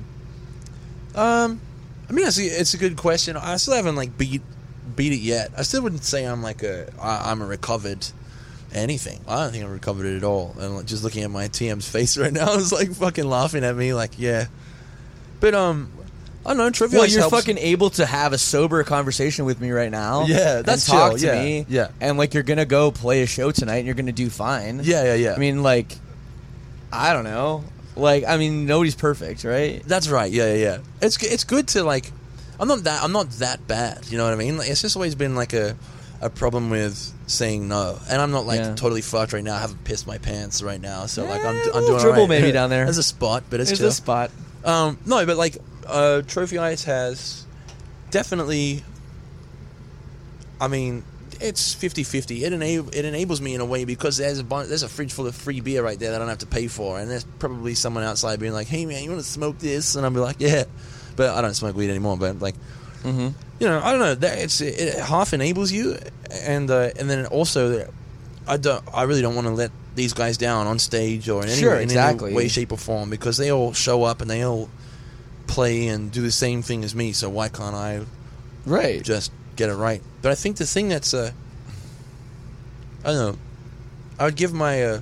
Um, I mean, it's a, it's a good question. I still haven't like beat beat it yet. I still wouldn't say I'm like a I, I'm a recovered anything. I don't think I'm recovered at all. And like, just looking at my T M's face right now, is like fucking laughing at me. Like, yeah, but um, I don't know. Trivial. Well, you're helps. fucking able to have a sober conversation with me right now. Yeah, that's and talk chill, to yeah, me. yeah. And like you're gonna go play a show tonight, and you're gonna do fine. Yeah, yeah, yeah. I mean, like, I don't know. Like, I mean, nobody's perfect, right? That's right. Yeah, yeah, yeah. It's it's good to like. I'm not that. I'm not that bad. You know what I mean? Like, it's just always been like a a problem with saying no, and I'm not like Yeah. totally fucked right now. I haven't pissed my pants right now, so like I'm Eh, I'm a little doing dribble all right. maybe down there. There's a spot, but it's There's chill. a spot. Um, no, but like uh, Trophy Ice has definitely. I mean, it's fifty-fifty. It enable it enables me in a way because there's a bun- there's a fridge full of free beer right there that I don't have to pay for, and there's probably someone outside being like, "Hey man, you want to smoke this?" And I'll be like, "Yeah," but I don't smoke weed anymore. But like, Mm-hmm. you know, I don't know. That it's it, it half enables you, and uh, and then also, I don't. I really don't want to let these guys down on stage or in any, Sure, in exactly. any way, shape, or form because they all show up and they all play and do the same thing as me. So why can't I Right. just get it right? But I think the thing that's uh, I don't know. I would give my uh,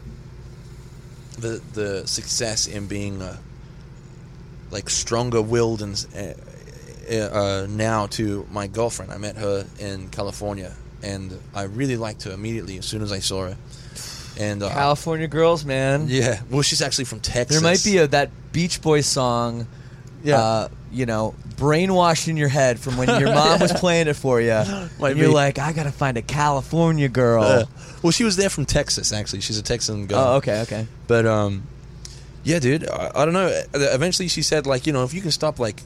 the the success in being uh, like stronger willed and. Uh, Uh, now to my girlfriend. I met her in California, and I really liked her immediately as soon as I saw her. And uh, California girls, man. yeah, well, she's actually from Texas. There might be a, that Beach Boys song, Yeah. uh, you know, brainwashed in your head from when your mom was playing it for you. Might And you're be. like, I gotta find a California girl. Uh, well, she was there from Texas. Actually, she's a Texan girl. oh, okay, okay. But um, yeah, dude, I, I don't know. Eventually, she said, like, you know, if you can stop like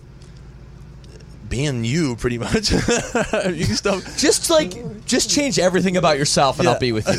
being you, pretty much, you can stop. Just like, just change everything about yourself, and Yeah. I'll be with you.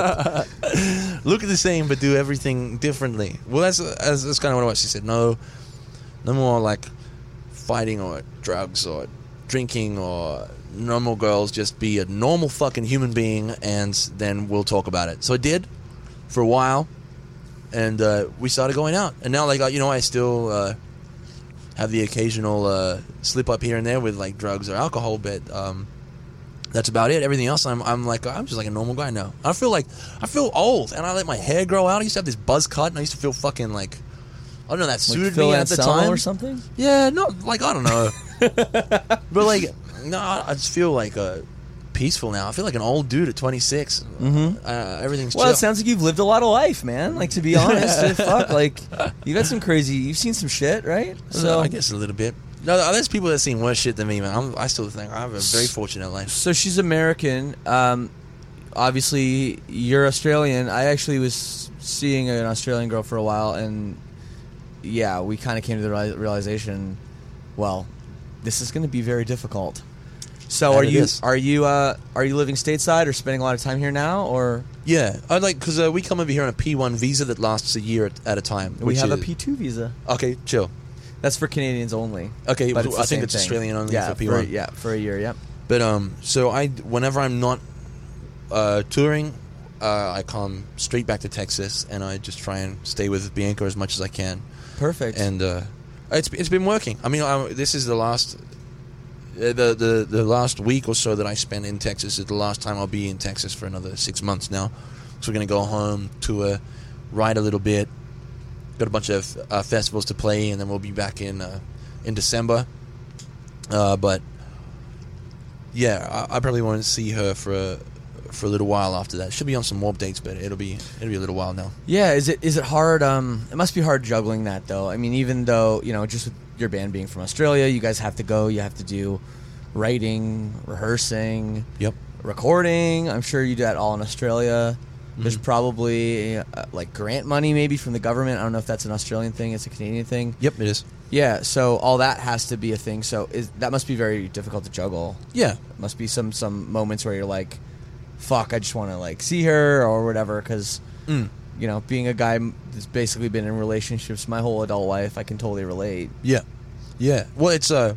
Perfect. Look at the same, but do everything differently. Well, that's that's, that's kind of what it was. She said, no, no more like fighting or drugs or drinking or normal girls. Just be a normal fucking human being, and then we'll talk about it. So I did for a while, and uh, we started going out. And now, like, uh, you know, I still uh, have the occasional uh, slip up here and there with like drugs or alcohol, but um, that's about it. Everything else, I'm I'm like I'm just like a normal guy now. I feel like I feel old, and I let my hair grow out. I used to have this buzz cut, and I used to feel fucking like I don't know that suited Like Phil me at the Anselmo time or something. Yeah, no, like I don't know, but like no, I just feel like uh, peaceful now. I feel like an old dude at twenty-six. Mhm. Uh, everything's Well, chill. it sounds like you've lived a lot of life, man. Like, to be honest, fuck, like, you've had some crazy, you've seen some shit, right? So I guess a little bit. No, there's people that have seen worse shit than me, man. I'm, I still think I have a very fortunate life. So she's American. Um, obviously, you're Australian. I actually was seeing an Australian girl for a while, and yeah, we kind of came to the reali- realization, well, this is going to be very difficult. So, And are it you is. are you uh, are you living stateside or spending a lot of time here now, or Yeah, I like because uh, we come over here on a P one visa that lasts a year at, at a time. we which have is, a P two visa? Okay, chill. That's for Canadians only. Okay, But I it's the think same it's thing. Australian only yeah, for P one. yeah, for a year. Yep. But um, so I whenever I'm not uh, touring, uh, I come straight back to Texas, and I just try and stay with Bianca as much as I can. Perfect. And uh, it's it's been working. I mean, I, this is the last uh, the, the the last week or so that I spent in Texas is the last time I'll be in Texas for another six months now. So we're gonna go home, tour, ride a little bit, got a bunch of uh, festivals to play, and then we'll be back in uh, in December. Uh, but yeah, I, I probably want to see her for a, for a little while after that. She'll be on some more dates, but it'll be it'll be a little while now. Yeah, is it is it hard? Um, it must be hard juggling that, though. I mean, even though, you know, just with your band being from Australia, you guys have to go. You have to do writing, rehearsing, Yep. recording. I'm sure you do that all in Australia. There's Mhm. probably uh, like grant money maybe from the government. I don't know if that's an Australian thing. It's a Canadian thing. Yep, it is. Yeah, so all that has to be a thing. So is, that must be very difficult to juggle. Yeah. Must be some some moments where you're like, fuck, I just want to like see her or whatever, because Mm. you know, being a guy that's basically been in relationships my whole adult life, I can totally relate. Yeah, yeah. Well, it's uh,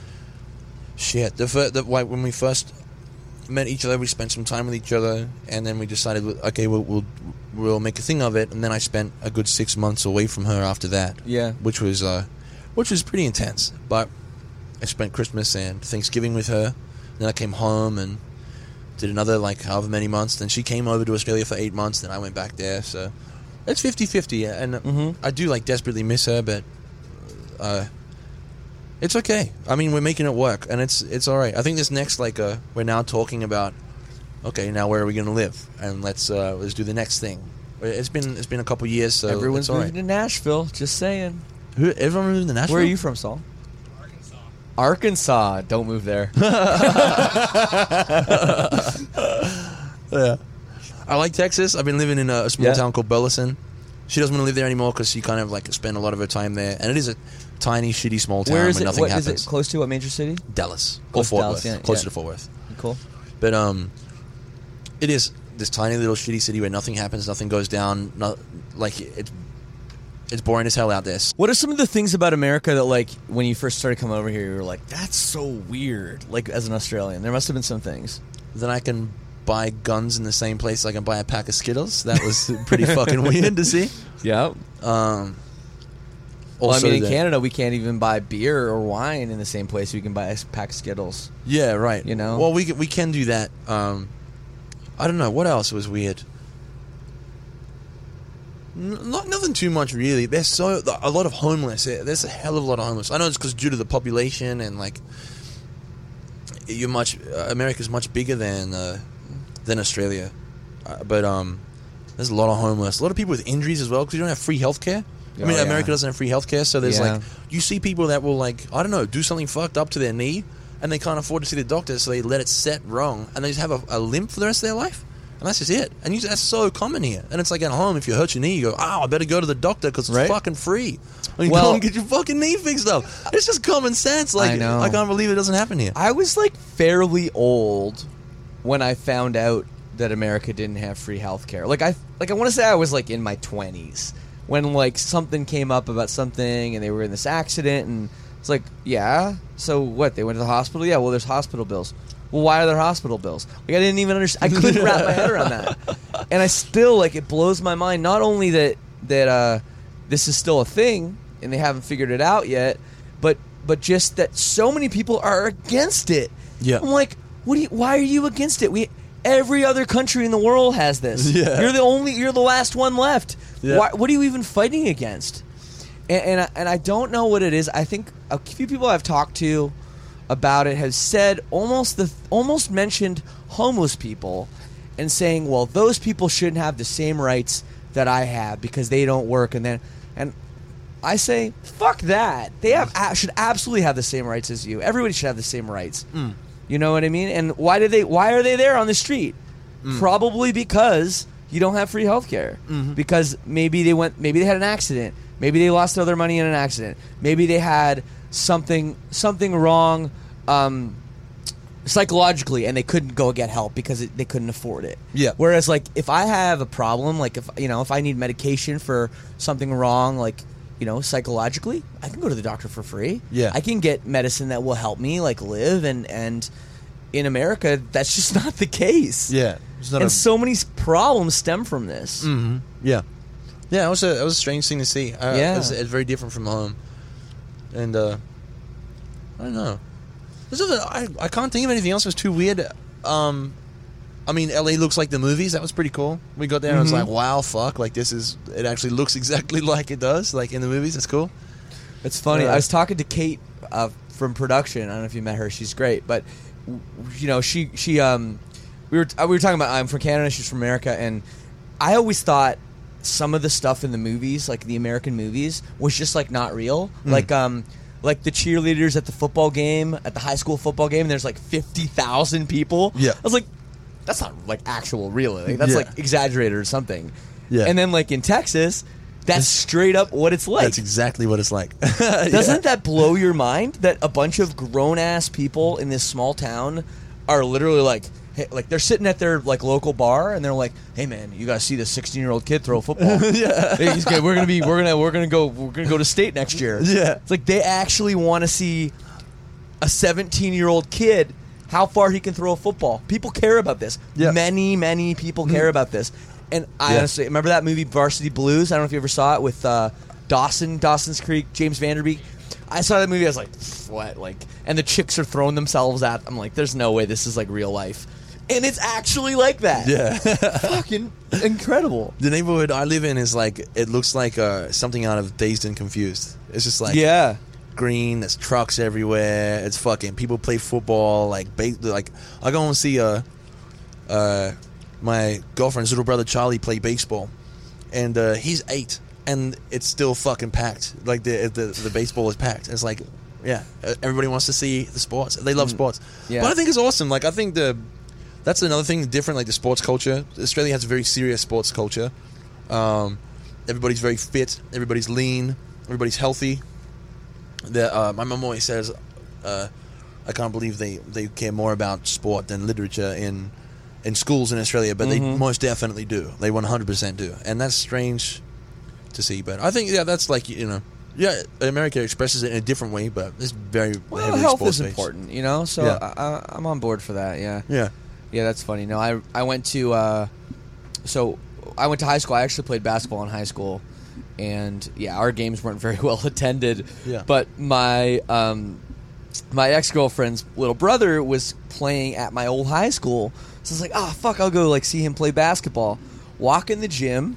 shit. The, fir- the like, when we first met each other, we spent some time with each other, and then we decided, okay, we'll we'll, we'll make a thing of it. And then I spent a good six months away from her after that. Yeah. which was uh, which was pretty intense. But I spent Christmas and Thanksgiving with her. Then I came home and did another like however many months. Then she came over to Australia for eight months. Then I went back there. So it's fifty-fifty, and Mhm. I do like desperately miss her, but uh, it's okay. I mean, we're making it work, and it's it's all right. I think this next like uh, we're now talking about. Okay, now where are we going to live? And let's uh, let's do the next thing. It's been it's been a couple years, so Everyone's it's all moving right. to Nashville. Just saying. Who, everyone moving to Nashville? Where are you from, Saul? Arkansas. Arkansas. Don't move there. Yeah. I like Texas. I've been living in a, a small Yeah. town called Burleson. She doesn't want to live there anymore because she kind of like spent a lot of her time there, and it is a tiny, shitty, small town Where is where it? nothing What, is happens. it close to? What major city? Dallas or Close to Fort Dallas, Worth, yeah, closer yeah. to Fort Worth. Cool. But um, it is this tiny little shitty city where nothing happens, nothing goes down. Not like it's it's boring as hell out there. What are some of the things about America that, like, when you first started coming over here, you were like, "That's so weird"? Like, as an Australian, there must have been some things. Then I can buy guns in the same place I can buy a pack of Skittles. That was pretty fucking weird to see. Yeah. Um, Well, I also mean, in the- Canada, we can't even buy beer or wine in the same place we can buy a pack of Skittles. Yeah, right. You know? Well, we can- we can do that. Um, I don't know what else was weird. N- not nothing too much really. There's so a lot of homeless. There's a hell of a lot of homeless. I know it's because due to the population and like you're much uh, America's much bigger than uh, than Australia, uh, but um, there's a lot of homeless. A lot of people with injuries as well because you don't have free healthcare. I mean, Oh, yeah. America doesn't have free healthcare, so there's Yeah. like you see people that will like I don't know do something fucked up to their knee, and they can't afford to see the doctor, so they let it set wrong, and they just have a, a limp for the rest of their life, and that's just it. And you, that's so common here. And it's like at home, if you hurt your knee, you go, "Oh, I better go to the doctor because it's Right. fucking free." I mean, Well- go and get your fucking knee fixed up. It's just common sense. Like I know. I can't believe it doesn't happen here. I was, like, fairly old when I found out that America didn't have free health care. Like, I, like, I want to say I was, like, in my twenties when, like, something came up about something and they were in this accident, and it's like, yeah, so what, they went to the hospital? Yeah, well, there's hospital bills. Well, why are there hospital bills? Like, I didn't even understand. I couldn't wrap my head around that. And I still, like, it blows my mind, not only that, that uh, this is still a thing and they haven't figured it out yet, but but just that so many people are against it. Yeah. I'm like, what do you, why are you against it? We every other country in the world has this. Yeah. You're the only you're the last one left. Yeah. Why, what are you even fighting against? And and I, and I don't know what it is. I think a few people I've talked to about it have said almost the almost mentioned homeless people and saying, well, those people shouldn't have the same rights that I have because they don't work. And then and I say, fuck that. They have should absolutely have the same rights as you. Everybody should have the same rights. Mm. You know what I mean? And why do they? Why are they there on the street? Mm. Probably because you don't have free health care. Mm-hmm. Because maybe they went. Maybe they had an accident. Maybe they lost all their money in an accident. Maybe they had something something wrong um, psychologically, and they couldn't go get help because it, they couldn't afford it. Yeah. Whereas, like, if I have a problem, like if you know, if I need medication for something wrong, like, you know, psychologically, I can go to the doctor for free. Yeah. I can get medicine that will help me, like, live. And and in America, that's just not the case. Yeah. It's not And a- so many s- problems stem from this. Mm-hmm. Yeah, yeah. It was a it was a strange thing to see. Uh, Yeah. it's, it's very different from home, and uh, I don't know. There's other, I I can't think of anything else that was too weird. Um, I mean, L A looks like the movies. That was pretty cool. We got there and Mhm. I was like, wow, fuck! Like this is it actually looks exactly like it does, like in the movies. It's cool. It's funny. Yeah. I was talking to Kate uh, from production. I don't know if you met her. She's great, but w- you know, she she um, we were uh, we were talking about. I'm from Canada. She's from America, and I always thought some of the stuff in the movies, like the American movies, was just like not real. Mm. Like um, like the cheerleaders at the football game, at the high school football game. There's like fifty thousand people. Yeah. I was like, that's not like actual real. Like, that's Yeah. like exaggerated or something. Yeah. And then like in Texas, that's straight up what it's like. That's exactly what it's like. Doesn't that blow your mind that a bunch of grown ass people in this small town are literally like, hey, like they're sitting at their like local bar and they're like, "Hey man, you gotta see this sixteen year old kid throw a football. Yeah. Hey, he's good. We're gonna be, we're gonna, we're gonna go, we're gonna go to state next year. Yeah. It's like they actually want to see a seventeen year old kid how far he can throw a football. People care about this. Yeah. Many, many people care about this. And I Yeah. honestly remember that movie Varsity Blues. I don't know if you ever saw it with uh, Dawson, Dawson's Creek, James Vanderbeek. I saw that movie. I was like, what? Like, and the chicks are throwing themselves at. I'm like, there's no way this is like real life, and it's actually like that. Yeah. Fucking incredible. The neighborhood I live in is like it looks like uh, something out of Dazed and Confused. It's just like Yeah. green. There's trucks everywhere. It's fucking people play football. Like ba- like I go and see uh uh my girlfriend's little brother Charlie play baseball, and uh, he's eight, and it's still fucking packed. Like the the, the baseball is packed. It's like, yeah, everybody wants to see the sports. They love sports. Yeah. But I think it's awesome. Like I think the that's another thing different. Like the sports culture. Australia has a very serious sports culture. Um, everybody's very fit. Everybody's lean. Everybody's healthy. The, uh, my mom always says, uh, I can't believe they, they care more about sport than literature in in schools in Australia, but Mm-hmm. they most definitely do. They one hundred percent do. And that's strange to see. But I think, yeah, that's like, you know, yeah, America expresses it in a different way, but it's very Well, heavily health is sports-based. important, you know. So Yeah. I, I, I'm on board for that. Yeah. Yeah. Yeah, that's funny. No, I I went to uh, so I went to high school. I actually played basketball in high school, and yeah, our games weren't very well attended. Yeah. But my um, my ex girlfriend's little brother was playing at my old high school, so I was like, oh fuck, I'll go like see him play basketball. Walk in the gym.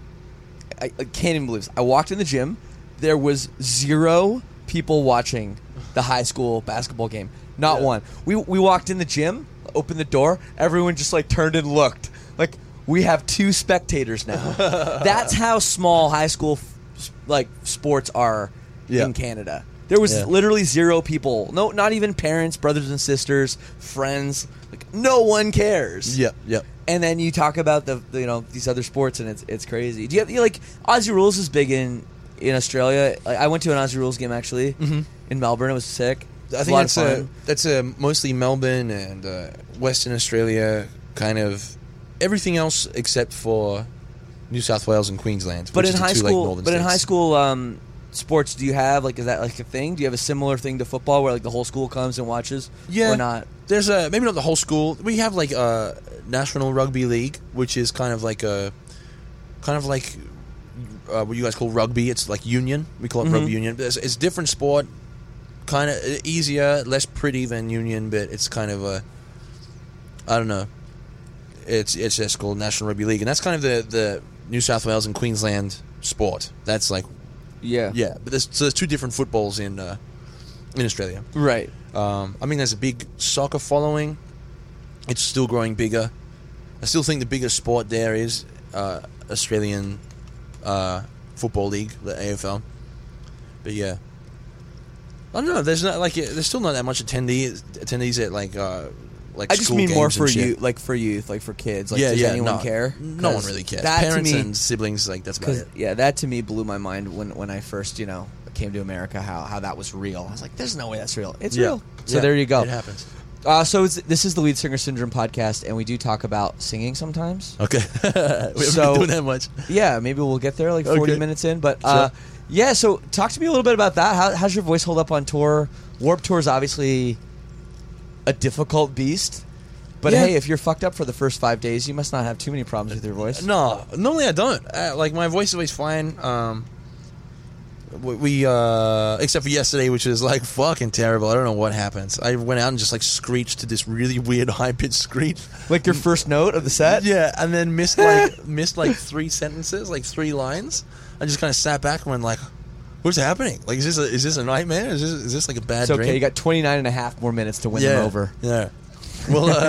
I, I can't even believe this. I walked in the gym. There was zero people watching the high school basketball game. Not Yeah. one. We we walked in the gym, opened the door. Everyone just like turned and looked. Like we have two spectators now. That's how small high school f- like sports are Yeah. in Canada. There was Yeah. literally zero people. No, not even parents, brothers and sisters, friends. Like no one cares. Yep, yep. And then you talk about the, the you know these other sports, and it's it's crazy. Do you have you like Aussie Rules is big in in Australia? Like, I went to an Aussie Rules game actually Mhm. in Melbourne. It was sick. I It was think a lot that's of a, fun. that's a mostly Melbourne and uh, Western Australia kind of everything else except for New South Wales and Queensland. But which in is the high two, like, school, northern but in states. high school um, sports, do you have like is that like a thing? Do you have a similar thing to football where like the whole school comes and watches? Yeah. or not? There's a maybe not the whole school. We have like a National Rugby League, which is kind of like a kind of like uh, what you guys call rugby. It's like union. We call it Mhm. rugby union. But it's, it's different sport, kind of easier, less pretty than union, but it's kind of a I don't know. It's it's just called National Rugby League, and that's kind of the the New South Wales and Queensland sport. That's like Yeah, yeah, but there's so there's two different footballs in uh, in Australia. right. Um, I mean, there's a big soccer following. It's still growing bigger. I still think the biggest sport there is uh, Australian uh, Football League, the A F L. But yeah, I don't know. There's not like there's still not that much attendees attendees at like uh, like. I just school mean more games and for shit. youth, like for youth, like for kids. Like, yeah, does yeah. anyone no, care? No one 'Cause really cares. that to Parents me- and siblings, like that's about Because it. yeah, that to me blew my mind when, when I first you know came to America. How how that was real. I was like, there's no way that's real. It's Yeah. real. So Yeah, there you go. It happens. Uh, so it's, this is the Lead Singer Syndrome podcast, and we do talk about singing sometimes. Okay, we haven't So- been doing that much. Yeah, maybe we'll get there like forty Okay. minutes in. But uh, Sure. yeah, so talk to me a little bit about that. How, how's your voice hold up on tour? Warped Tour is obviously a difficult beast. But Yeah. hey, if you're fucked up for the first five days, you must not have too many problems with your voice. No, normally I don't. Uh, like my voice is always fine. Um, we, we uh, except for yesterday, which was like fucking terrible. I don't know what happens. I went out and just like screeched to this really weird high pitched screech. Like your first note of the set? Yeah, and then missed like missed like three sentences, like three lines. I just kind of sat back and went like, "What's happening? Like, is this a, is this a nightmare? Is this is this like a bad It's okay. dream?" You got twenty-nine and a half more minutes to win yeah, them over. Yeah. Well, uh,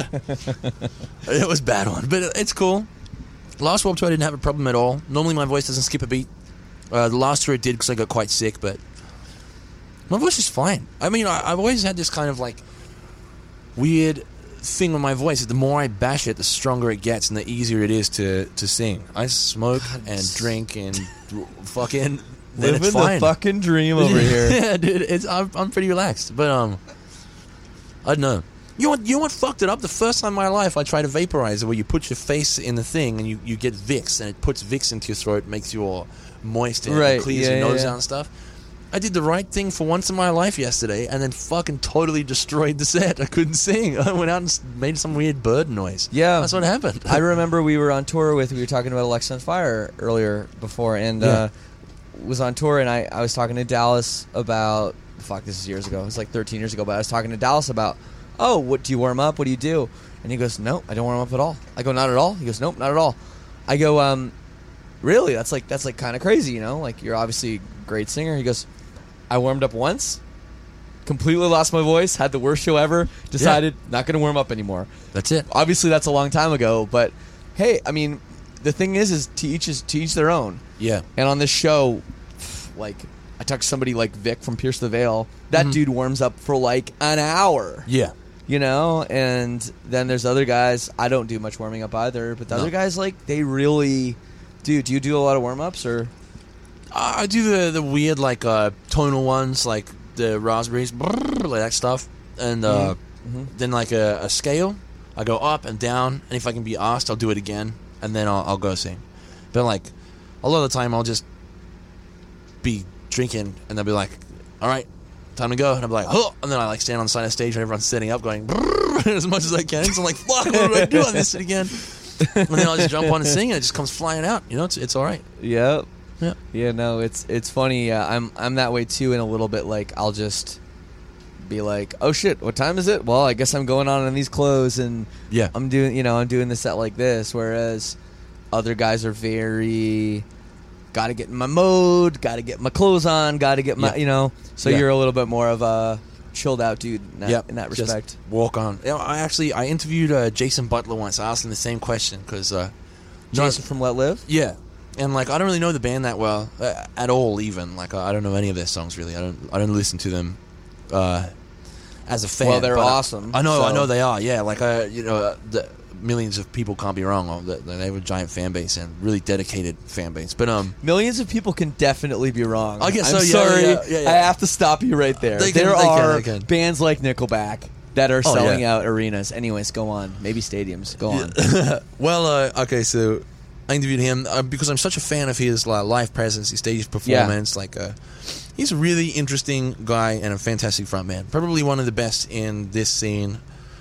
it was a bad one, but it's cool. Last Warped Tour I didn't have a problem at all. Normally my voice doesn't skip a beat. Uh, the last tour it did because I got quite sick, but my voice is fine. I mean, I, I've always had this kind of like weird thing with my voice. The more I bash it, the stronger it gets, and the easier it is to, to sing. I smoke and drink and fucking then Living it's fine. the fucking dream over here. Yeah, dude, it's I'm, I'm pretty relaxed, but um, I don't know. You know what? You know what fucked it up? The first time in my life, I tried a vaporizer where you put your face in the thing and you, you get Vicks, and it puts Vicks into your throat, makes you all moist and Right, clears yeah, your yeah, nose yeah. out and stuff. I did the right thing for once in my life yesterday, and then fucking totally destroyed the set. I couldn't sing. I went out and s- made some weird bird noise. Yeah. That's what happened. I remember we were on tour with, we were talking about Alexa on Fire earlier before, and Yeah. uh, was on tour, and I, I was talking to Dallas about, fuck, this is years ago. It was like thirteen years ago, but I was talking to Dallas about, oh, what do you warm up? What do you do? And he goes, no, I don't warm up at all. I go, not at all? He goes, nope, not at all. I go, um, really? That's like, that's like kind of crazy, you know? Like, you're obviously a great singer. He goes, I warmed up once, completely lost my voice, had the worst show ever, decided not going to warm up anymore. That's it. Obviously, that's a long time ago, but hey, I mean, the thing is, is to each is to each their own. Yeah. And on this show, like I talked to somebody like Vic from Pierce the Veil. That Mm-hmm. dude warms up for like an hour. Yeah. You know, and then there's other guys. I don't do much warming up either, but the No. other guys, like, they really do. Do you do a lot of warm ups or? Uh, I do the the weird like uh, tonal ones, like the raspberries, brrr, like that stuff, and uh, Mm-hmm. then like a, a scale. I go up and down, and if I can be asked, I'll do it again, and then I'll, I'll go sing. But like a lot of the time, I'll just be drinking, and they'll be like, "All right, time to go," and I'll be like, "Huh," and then I like stand on the side of the stage, and everyone's setting up, going brrr, as much as I can. So I'm like, "Fuck, what do I do? I missed it again." And then I'll just jump on and sing, and it just comes flying out. You know, it's it's all right. Yep. Yeah. Yeah, no, it's it's funny. Uh, I'm I'm that way too, in a little bit. Like I'll just be like, "Oh shit, what time is it?" Well, I guess I'm going on in these clothes, and Yeah. I'm doing, you know, I'm doing the set like this. Whereas other guys are very, got to get in my mode, got to get my clothes on, got to get my, Yeah. you know. So Yeah. you're a little bit more of a chilled out dude in that, Yep, in that just respect. walk on. You know, I actually I interviewed uh, Jason Butler once. I asked him the same question because uh, Jason from Let Live. yeah, and like I don't really know the band that well uh, at all. Even like I don't know any of their songs really. I don't I don't listen to them uh, as a fan. Well, they're but I- awesome, I, know I so- know they are. Yeah, like uh, you know uh, the millions of people can't be wrong. Oh, They they have a giant fan base and really dedicated fan base. But um, Millions of people can definitely be wrong. I guess I'm so, yeah, sorry. yeah, yeah, yeah. I have to stop you right there. They can- there they can, are they can. bands like Nickelback that are Oh, selling yeah. out arenas. Anyways, go on. Maybe stadiums. Go on. well, uh, okay, so I interviewed him uh, because I'm such a fan of his uh, live presence, his stage performance. Like, uh, he's a really interesting guy and a fantastic frontman. Probably one of the best in this scene.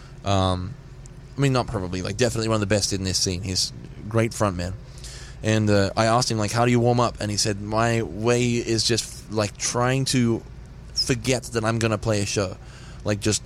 Um, I mean, not probably, like definitely one of the best in this scene. He's a great frontman. And uh, I asked him, like, how do you warm up? And he said, my way is just, like, trying to forget that I'm going to play a show. Like, just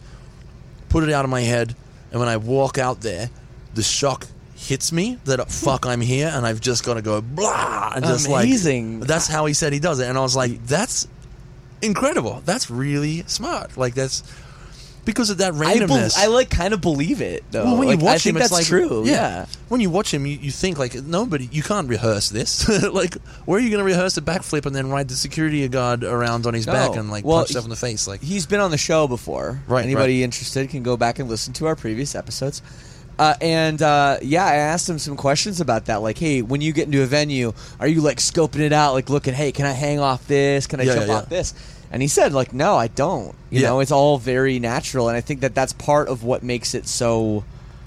put it out of my head, and when I walk out there, the shock hits me that, fuck, I'm here, and I've just got to go, blah, and just, Amazing. like, that's how he said he does it. And I was like, that's incredible. That's really smart. Like, that's... Because of that I, bel randomness. I like kind of believe it though. Well, when like, you watch I think him, that's it's like, true. Yeah. When you watch him, you, you think like nobody, you can't rehearse this. Like, where are you going to rehearse a backflip and then ride the security guard around on his No. back and like Well, punch stuff in the face? Like, He's been on the show before. Right, Anybody right. interested can go back and listen to our previous episodes. Uh, and uh, yeah, I asked him some questions about that. Like, hey, when you get into a venue, are you like scoping it out? Like, looking, hey, can I hang off this? Can I Yeah, jump yeah, off yeah. this? And he said, like, no, I don't. You Yeah. know, it's all very natural, and I think that that's part of what makes it so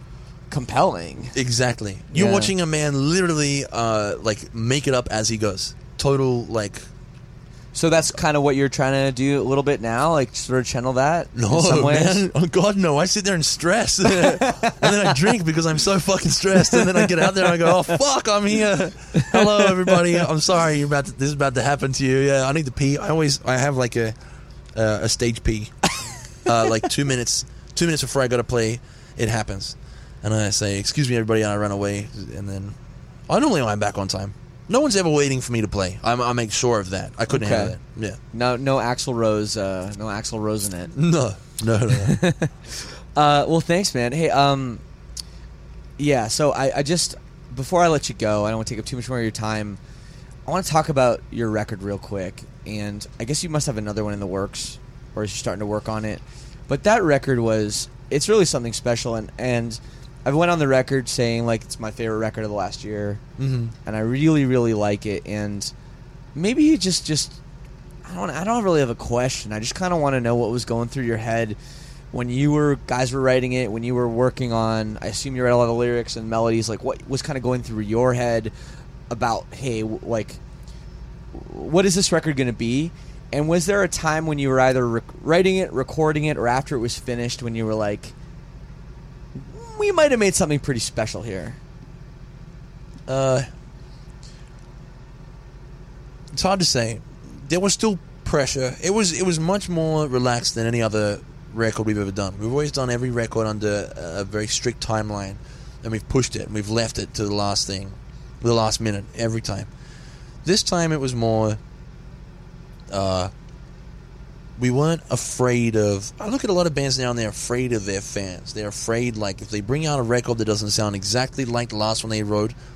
compelling. exactly. You're Yeah. watching a man literally uh, like make it up as he goes. Total like. So that's kind of what you're trying to do a little bit now, like sort of channel that No, in some ways. man. Oh, God, no. I sit there and stress. and then I drink because I'm so fucking stressed. And then I get out there and I go, oh, fuck, I'm here. Hello, everybody. I'm sorry you're about to, this is about to happen to you. Yeah, I need to pee. I always, I have like a uh, a stage pee. Uh, like two minutes, two minutes before I go to play, it happens. And I say, excuse me, everybody, and I run away. And then, I normally I'm back on time. No one's ever waiting for me to play. I'm, I make sure of that. I couldn't Okay. handle that. Yeah. No, no Axl Rose, uh, no Axl Rose in it. No. No, no, no. Uh, well, thanks, man. Hey, um, yeah. So I, I just before I let you go, I don't want to take up too much more of your time. I want to talk about your record real quick, and I guess you must have another one in the works, or is you starting to work on it? But that record was it's really something special, and and I went on the record saying like it's my favorite record of the last year, Mm-hmm. and I really really like it. And maybe you just just I don't I don't really have a question. I just kind of want to know what was going through your head when you were guys were writing it, when you were working on. I assume you read a lot of lyrics and melodies. Like what was kind of going through your head about hey, w- like what is this record going to be? And was there a time when you were either rec- writing it, recording it, or after it was finished when you were like, we might have made something pretty special here? Uh, it's hard to say. There was still pressure. It was it was much more relaxed than any other record we've ever done. We've always done every record under a very strict timeline, and we've pushed it and we've left it to the last thing, the last minute every time. This time it was more. Uh, we weren't afraid of. I look at a lot of bands now and they're afraid of their fans. They're afraid, like, if they bring out a record that doesn't sound exactly like the last one they wrote,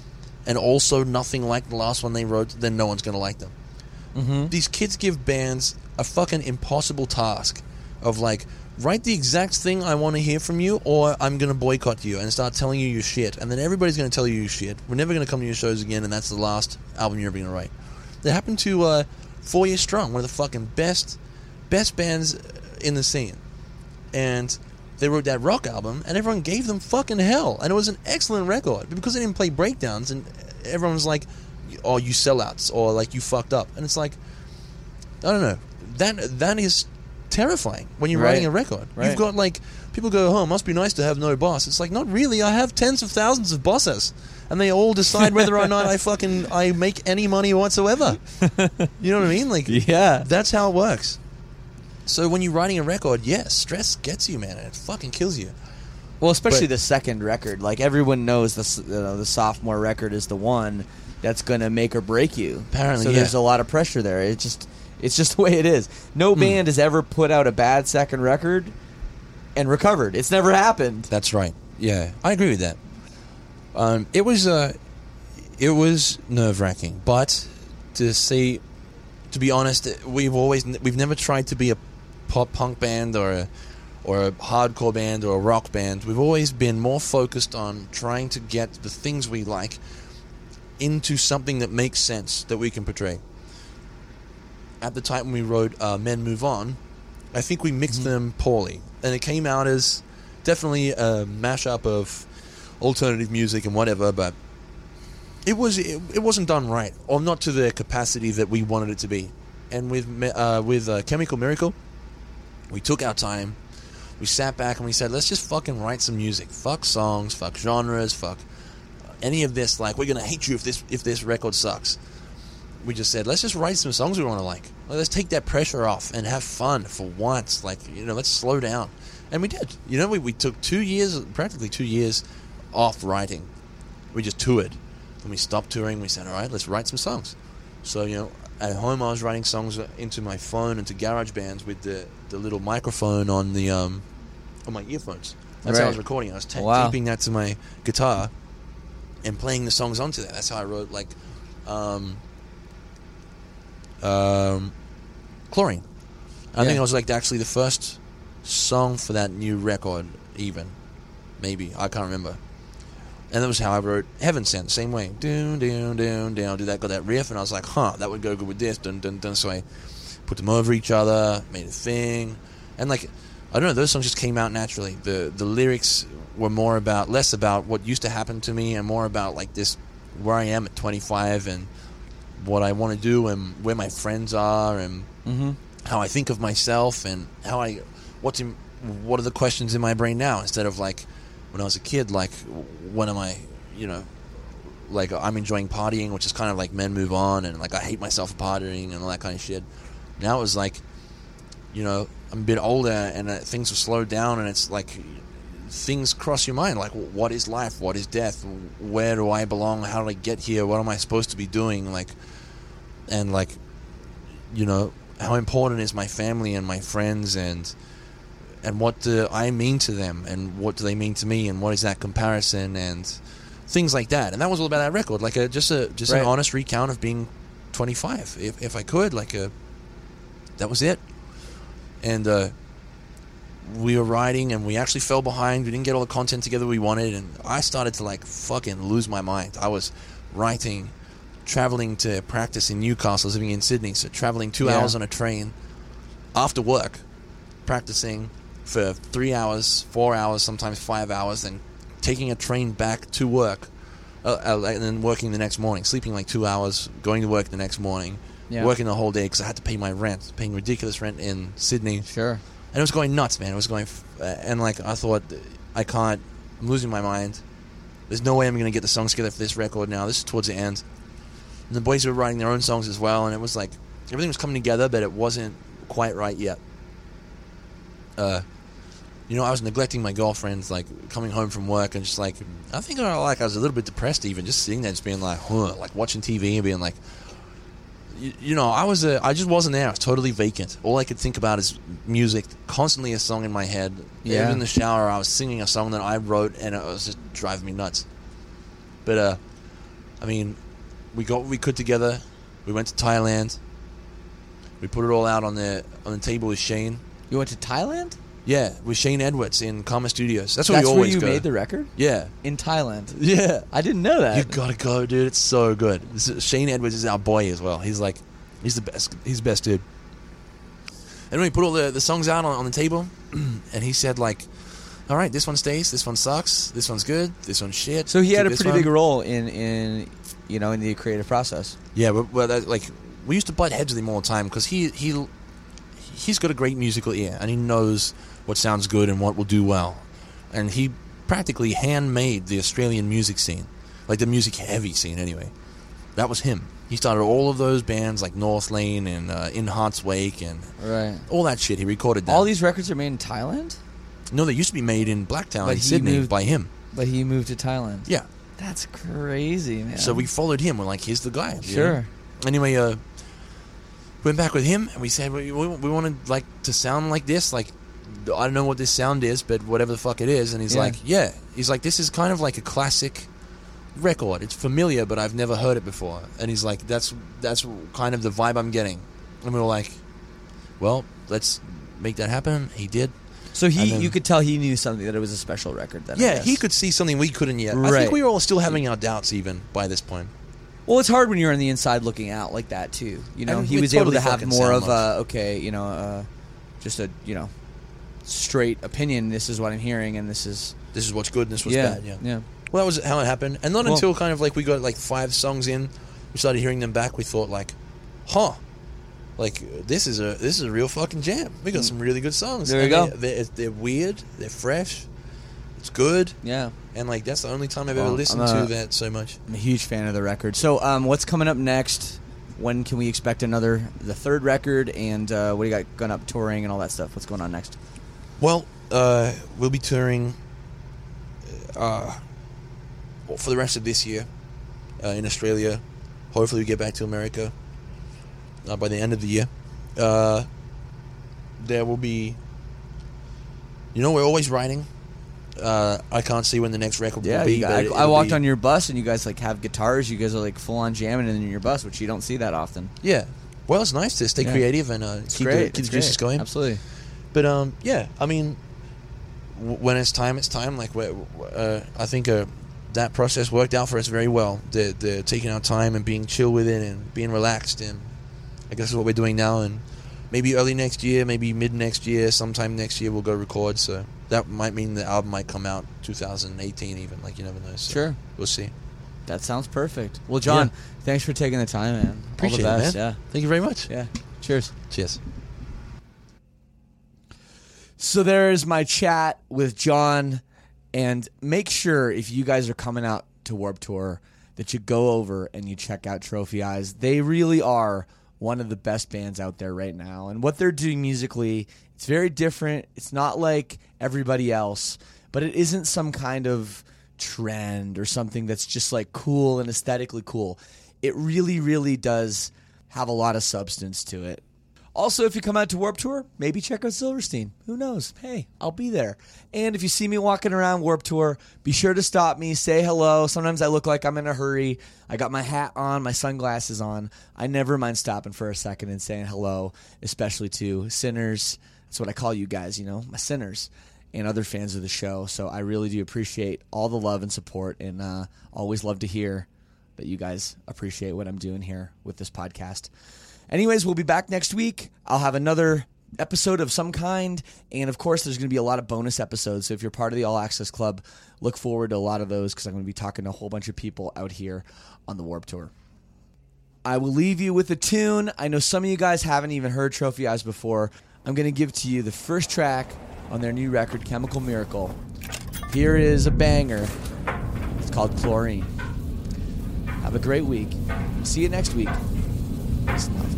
and also nothing like the last one they wrote, then no one's going to like them. Mm-hmm. These kids give bands a fucking impossible task of like, write the exact thing I want to hear from you, or I'm going to boycott you and start telling you your shit. And then everybody's going to tell you your shit. We're never going to come to your shows again, and that's the last album you're ever going to write. That happened to uh, Four Years Strong, one of the fucking best, best bands in the scene. And they wrote that rock album, and everyone gave them fucking hell. And it was an excellent record. But because they didn't play breakdowns, and everyone was like, oh, you sellouts, or like, you fucked up. And it's like, I don't know. That That is terrifying when you're Right. writing a record. Right. You've got like, people go, oh, it must be nice to have no boss. It's like, not really. I have tens of thousands of bosses, and they all decide whether or not I fucking I make any money whatsoever. You know what I mean? Like, Yeah. that's how it works. So when you're writing a record, yes, stress gets you, man, and it fucking kills you. Well, especially But- the second record. Like, everyone knows the s- you know, the sophomore record is the one that's going to make or break you. Apparently, so yeah. there's a lot of pressure there. It just it's just the way it is. No band has ever put out a bad second record and recovered. It's never happened. That's right. Yeah, I agree with that. Um, it was uh, it was nerve wracking, but to say, to be honest, we've always we've never tried to be a pop punk band or a or a hardcore band or a rock band. We've always been more focused on trying to get the things we like into something that makes sense that we can portray. At the time when we wrote uh, Men Move On, I think we mixed Mm-hmm. them poorly, and it came out as definitely a mashup of alternative music and whatever, but it was it, it wasn't done right, or not to the capacity that we wanted it to be. And with Me- uh, with uh, Chemical Miracle, we took our time, we sat back and we said, let's just fucking write some music. Fuck songs, fuck genres, fuck any of this. Like, we're gonna hate you if this if this record sucks. We just said, let's just write some songs we want to like. Like, let's take that pressure off and have fun for once. Like, you know, let's slow down. And we did. You know, we, we took two years, practically two years off writing. We just toured. When we stopped touring, we said, all right, let's write some songs. So, you know, at home I was writing songs into my phone, into GarageBand with the, the little microphone on the um, on my earphones. That's how I was Right. recording. I was ta- Wow. taping that to my guitar and playing the songs onto that. That's how I wrote, like, um, um, Chlorine. I Yeah. think it was like actually the first song for that new record, even. Maybe. I can't remember. And that was how I wrote Heaven Sent, same way. Doon, doon, doon, down. Do that, got that riff, and I was like, huh, that would go good with this. Dun, dun, dun. So I put them over each other, made a thing. And like, I don't know, those songs just came out naturally. The the lyrics were more about, less about what used to happen to me, and more about like this, where I am at twenty-five, and what I want to do, and where my friends are, and Mm-hmm. how I think of myself, and how I, what's in, what are the questions in my brain now, instead of like when I was a kid, like when am I, you know, like I'm enjoying partying, which is kind of like Men Move On, and like I hate myself for partying and all that kind of shit. Now it was like, you know, I'm a bit older, and uh, things have slowed down, and it's like things cross your mind, like what is life, what is death, where do I belong, how did I get here, what am I supposed to be doing, like, and like, you know, how important is my family and my friends, and and what do I mean to them, and what do they mean to me, and what is that comparison, and things like that. And that was all about that record, like a just a just Right. an honest recount of being twenty-five, if if I could, like a that was it. And uh, we were writing, and we actually fell behind. We didn't get all the content together we wanted, and I started to like fucking lose my mind. I was writing, traveling to practice in Newcastle, living in Sydney, so traveling two Yeah. hours on a train after work, practicing for three hours, four hours, sometimes five hours, then taking a train back to work, uh, uh, and then working the next morning, sleeping like two hours, going to work the next morning, Yeah. working the whole day because I had to pay my rent, paying ridiculous rent in Sydney. Sure. And it was going nuts, man. It was going, f- uh, and like I thought, I can't. I'm losing my mind. There's no way I'm going to get the songs together for this record now. This is towards the end, and the boys were writing their own songs as well, and it was like everything was coming together, but it wasn't quite right yet. Uh, you know, I was neglecting my girlfriends, like coming home from work, and just like I think I like I was a little bit depressed, even just sitting there, just being like, huh, like watching T V and being like. You, you know, I was a, I just wasn't there. I was totally vacant. All I could think about is music, constantly a song in my head. Yeah. Even in the shower, I was singing a song that I wrote, and it was just driving me nuts. But uh, I mean, we got what we could together. We went to Thailand. We put it all out on the on the table with Shane. You went to Thailand? Yeah, with Shane Edwards in Karma Studios. That's where That's we where always you go. made the record? Yeah. In Thailand. Yeah. I didn't know that. You gotta go, dude. It's so good. This is, Shane Edwards is our boy as well. He's like, he's the best. He's the best dude. And we put all the, the songs out on, on the table, and he said like, all right, this one stays, this one sucks, this one's good, this one's shit. So he had a Keep this pretty one. big role in, in you know in the creative process. Yeah, but, but that, like we used to butt heads with him all the time because he he he's got a great musical ear and he knows what sounds good and what will do well, and he practically handmade the Australian music scene, like the music heavy scene anyway. That was him. He started all of those bands like North Lane and uh, In Heart's Wake and Right. all that shit. He recorded that. All these records are made in Thailand? No, they used to be made in Blacktown But in he Sydney moved- by him. But he moved to Thailand. Yeah. That's crazy, man. So we followed him. We're like, here's the guy. you Sure. know? Anyway, uh, went back with him and we said we, we, we wanted like to sound like this. Like, I don't know what this sound is, but whatever the fuck it is. And he's Yeah. like, yeah. He's like, this is kind of like a classic record. It's familiar, but I've never heard it before. And he's like, that's that's kind of the vibe I'm getting. And we were like, well, let's make that happen. He did. So he, And then- you could tell he knew something, that it was a special record then. I Yeah, guess. he could see something we couldn't yet. I Right. think we were all still having our doubts even by this point. Well, it's hard when you're on the inside looking out like that too. You know, And he it was able totally to have fucking more of sound a okay, you know, uh, just a you know, straight opinion. This is what I'm hearing, and this is This is what's good and this was yeah, bad. Yeah. yeah. Well, that was how it happened. And not Well- until kind of like we got like five songs in, we started hearing them back. We thought like, huh, like this is a this is a real fucking jam. We got some really good songs. There you And go. They, they're, they're weird. They're fresh. It's good. Yeah. And like that's the only time I've Well, ever listened I'm a- to that so much. I'm a huge fan of the record. So, um, what's coming up next? When can we expect another, the third record, and uh, what do you got going up, touring and all that stuff? What's going on next? Well, uh, we'll be touring uh, for the rest of this year uh, in Australia. Hopefully, we get back to America uh, by the end of the year. Uh, there will be, you know, we're always writing. Uh, I can't see when the next record Yeah, will be. you but guys, it- I, I it'll walked be- on your bus, and you guys like have guitars. You guys are like full on jamming in your bus, which you don't see that often. Yeah. Well, it's nice to stay Yeah. creative and uh, It's keep great. the, keep It's the juices great. going. Absolutely. But um, yeah, I mean, w- when it's time, it's time. Like, we're, uh, I think uh, that process worked out for us very well. The the taking our time and being chill with it and being relaxed, and I guess is what we're doing now. And maybe early next year, maybe mid next year, sometime next year, we'll go record. So that might mean the album might come out two thousand eighteen, even. Like, you never know. So Sure. we'll see. That sounds perfect. Well, John, Yeah. thanks for taking the time, man. Appreciate all the it, best. man. Thank you very much. Yeah. Yeah. Cheers. Cheers. So there's my chat with John, and make sure if you guys are coming out to Warped Tour that you go over and you check out Trophy Eyes. They really are one of the best bands out there right now, and what they're doing musically, it's very different. It's not like everybody else, but it isn't some kind of trend or something that's just like cool and aesthetically cool. It really, really does have a lot of substance to it. Also, if you come out to Warped Tour, maybe check out Silverstein. Who knows? Hey, I'll be there. And if you see me walking around Warped Tour, be sure to stop me, say hello. Sometimes I look like I'm in a hurry. I got my hat on, my sunglasses on. I never mind stopping for a second and saying hello, especially to sinners. That's what I call you guys, you know, my sinners and other fans of the show. So I really do appreciate all the love and support, and uh, always love to hear that you guys appreciate what I'm doing here with this podcast. Anyways, we'll be back next week. I'll have another episode of some kind, and of course, there's going to be a lot of bonus episodes. So if you're part of the All Access Club, look forward to a lot of those, because I'm going to be talking to a whole bunch of people out here on the Warped Tour. I will leave you with a tune. I know some of you guys haven't even heard Trophy Eyes before. I'm going to give to you the first track on their new record, Chemical Miracle. Here is a banger. It's called Chlorine. Have a great week. See you next week. Peace and love.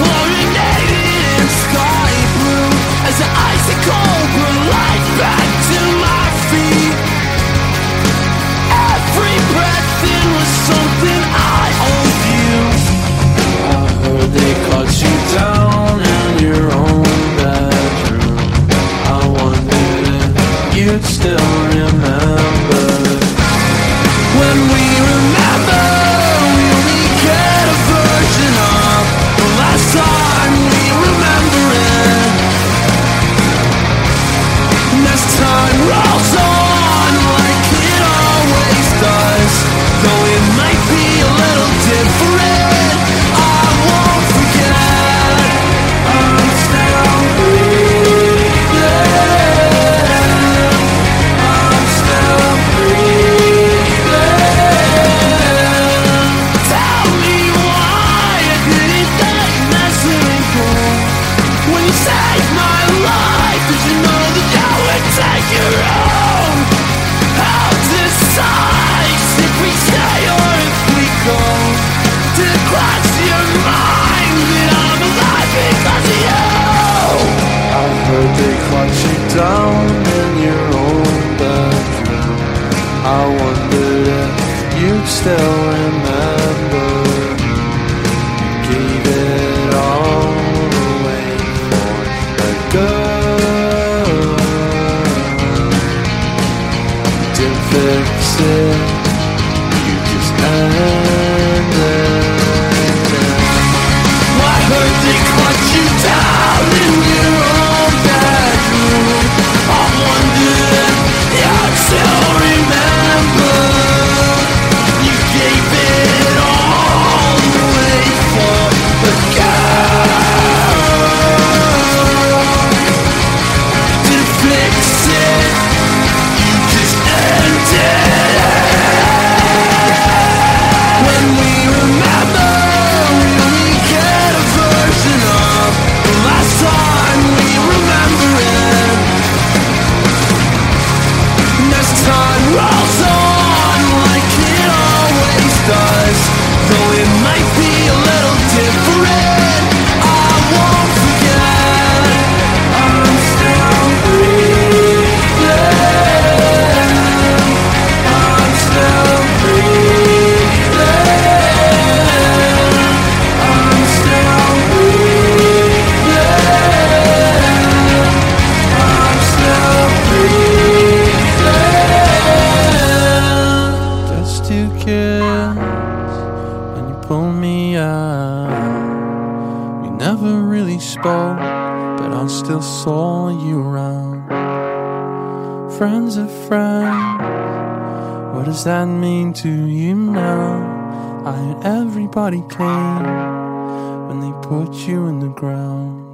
As the icicle grew life back to you'd still remember. When we remember, we only get a version of the last time we remember it. And as time rolls on, like it always does, though it might be a little different, I won't forget. I'm still breathing. I'm still breathing. Tell me why I didn't get miserable when you saved my life. Did you know that I would take your own? How decisive if we stay or if we go? Did it cross your mind that I'm alive because of you? I heard they caught you down in your own bedroom. I wondered if you'd still remember. You gave it all away for a girl. Didn't fix it, you just ended it. I heard they caught you down in your own bedroom. I wonder if you'd still remember. You gave it all away for a girl. Didn't fix it, you just ended it. When we remember, we only get a version of the last time we remember it. And as time rolls on, like it always does, though it might be a little different, I won't forget. I'm still breathing. I'm still breathing. I'm still breathing. I'm still breathing. Just two kids when you pulled me out. We never really spoke, but I still saw you around. Friends of friends, what does that mean to you now? I heard everybody came when they put you in the ground.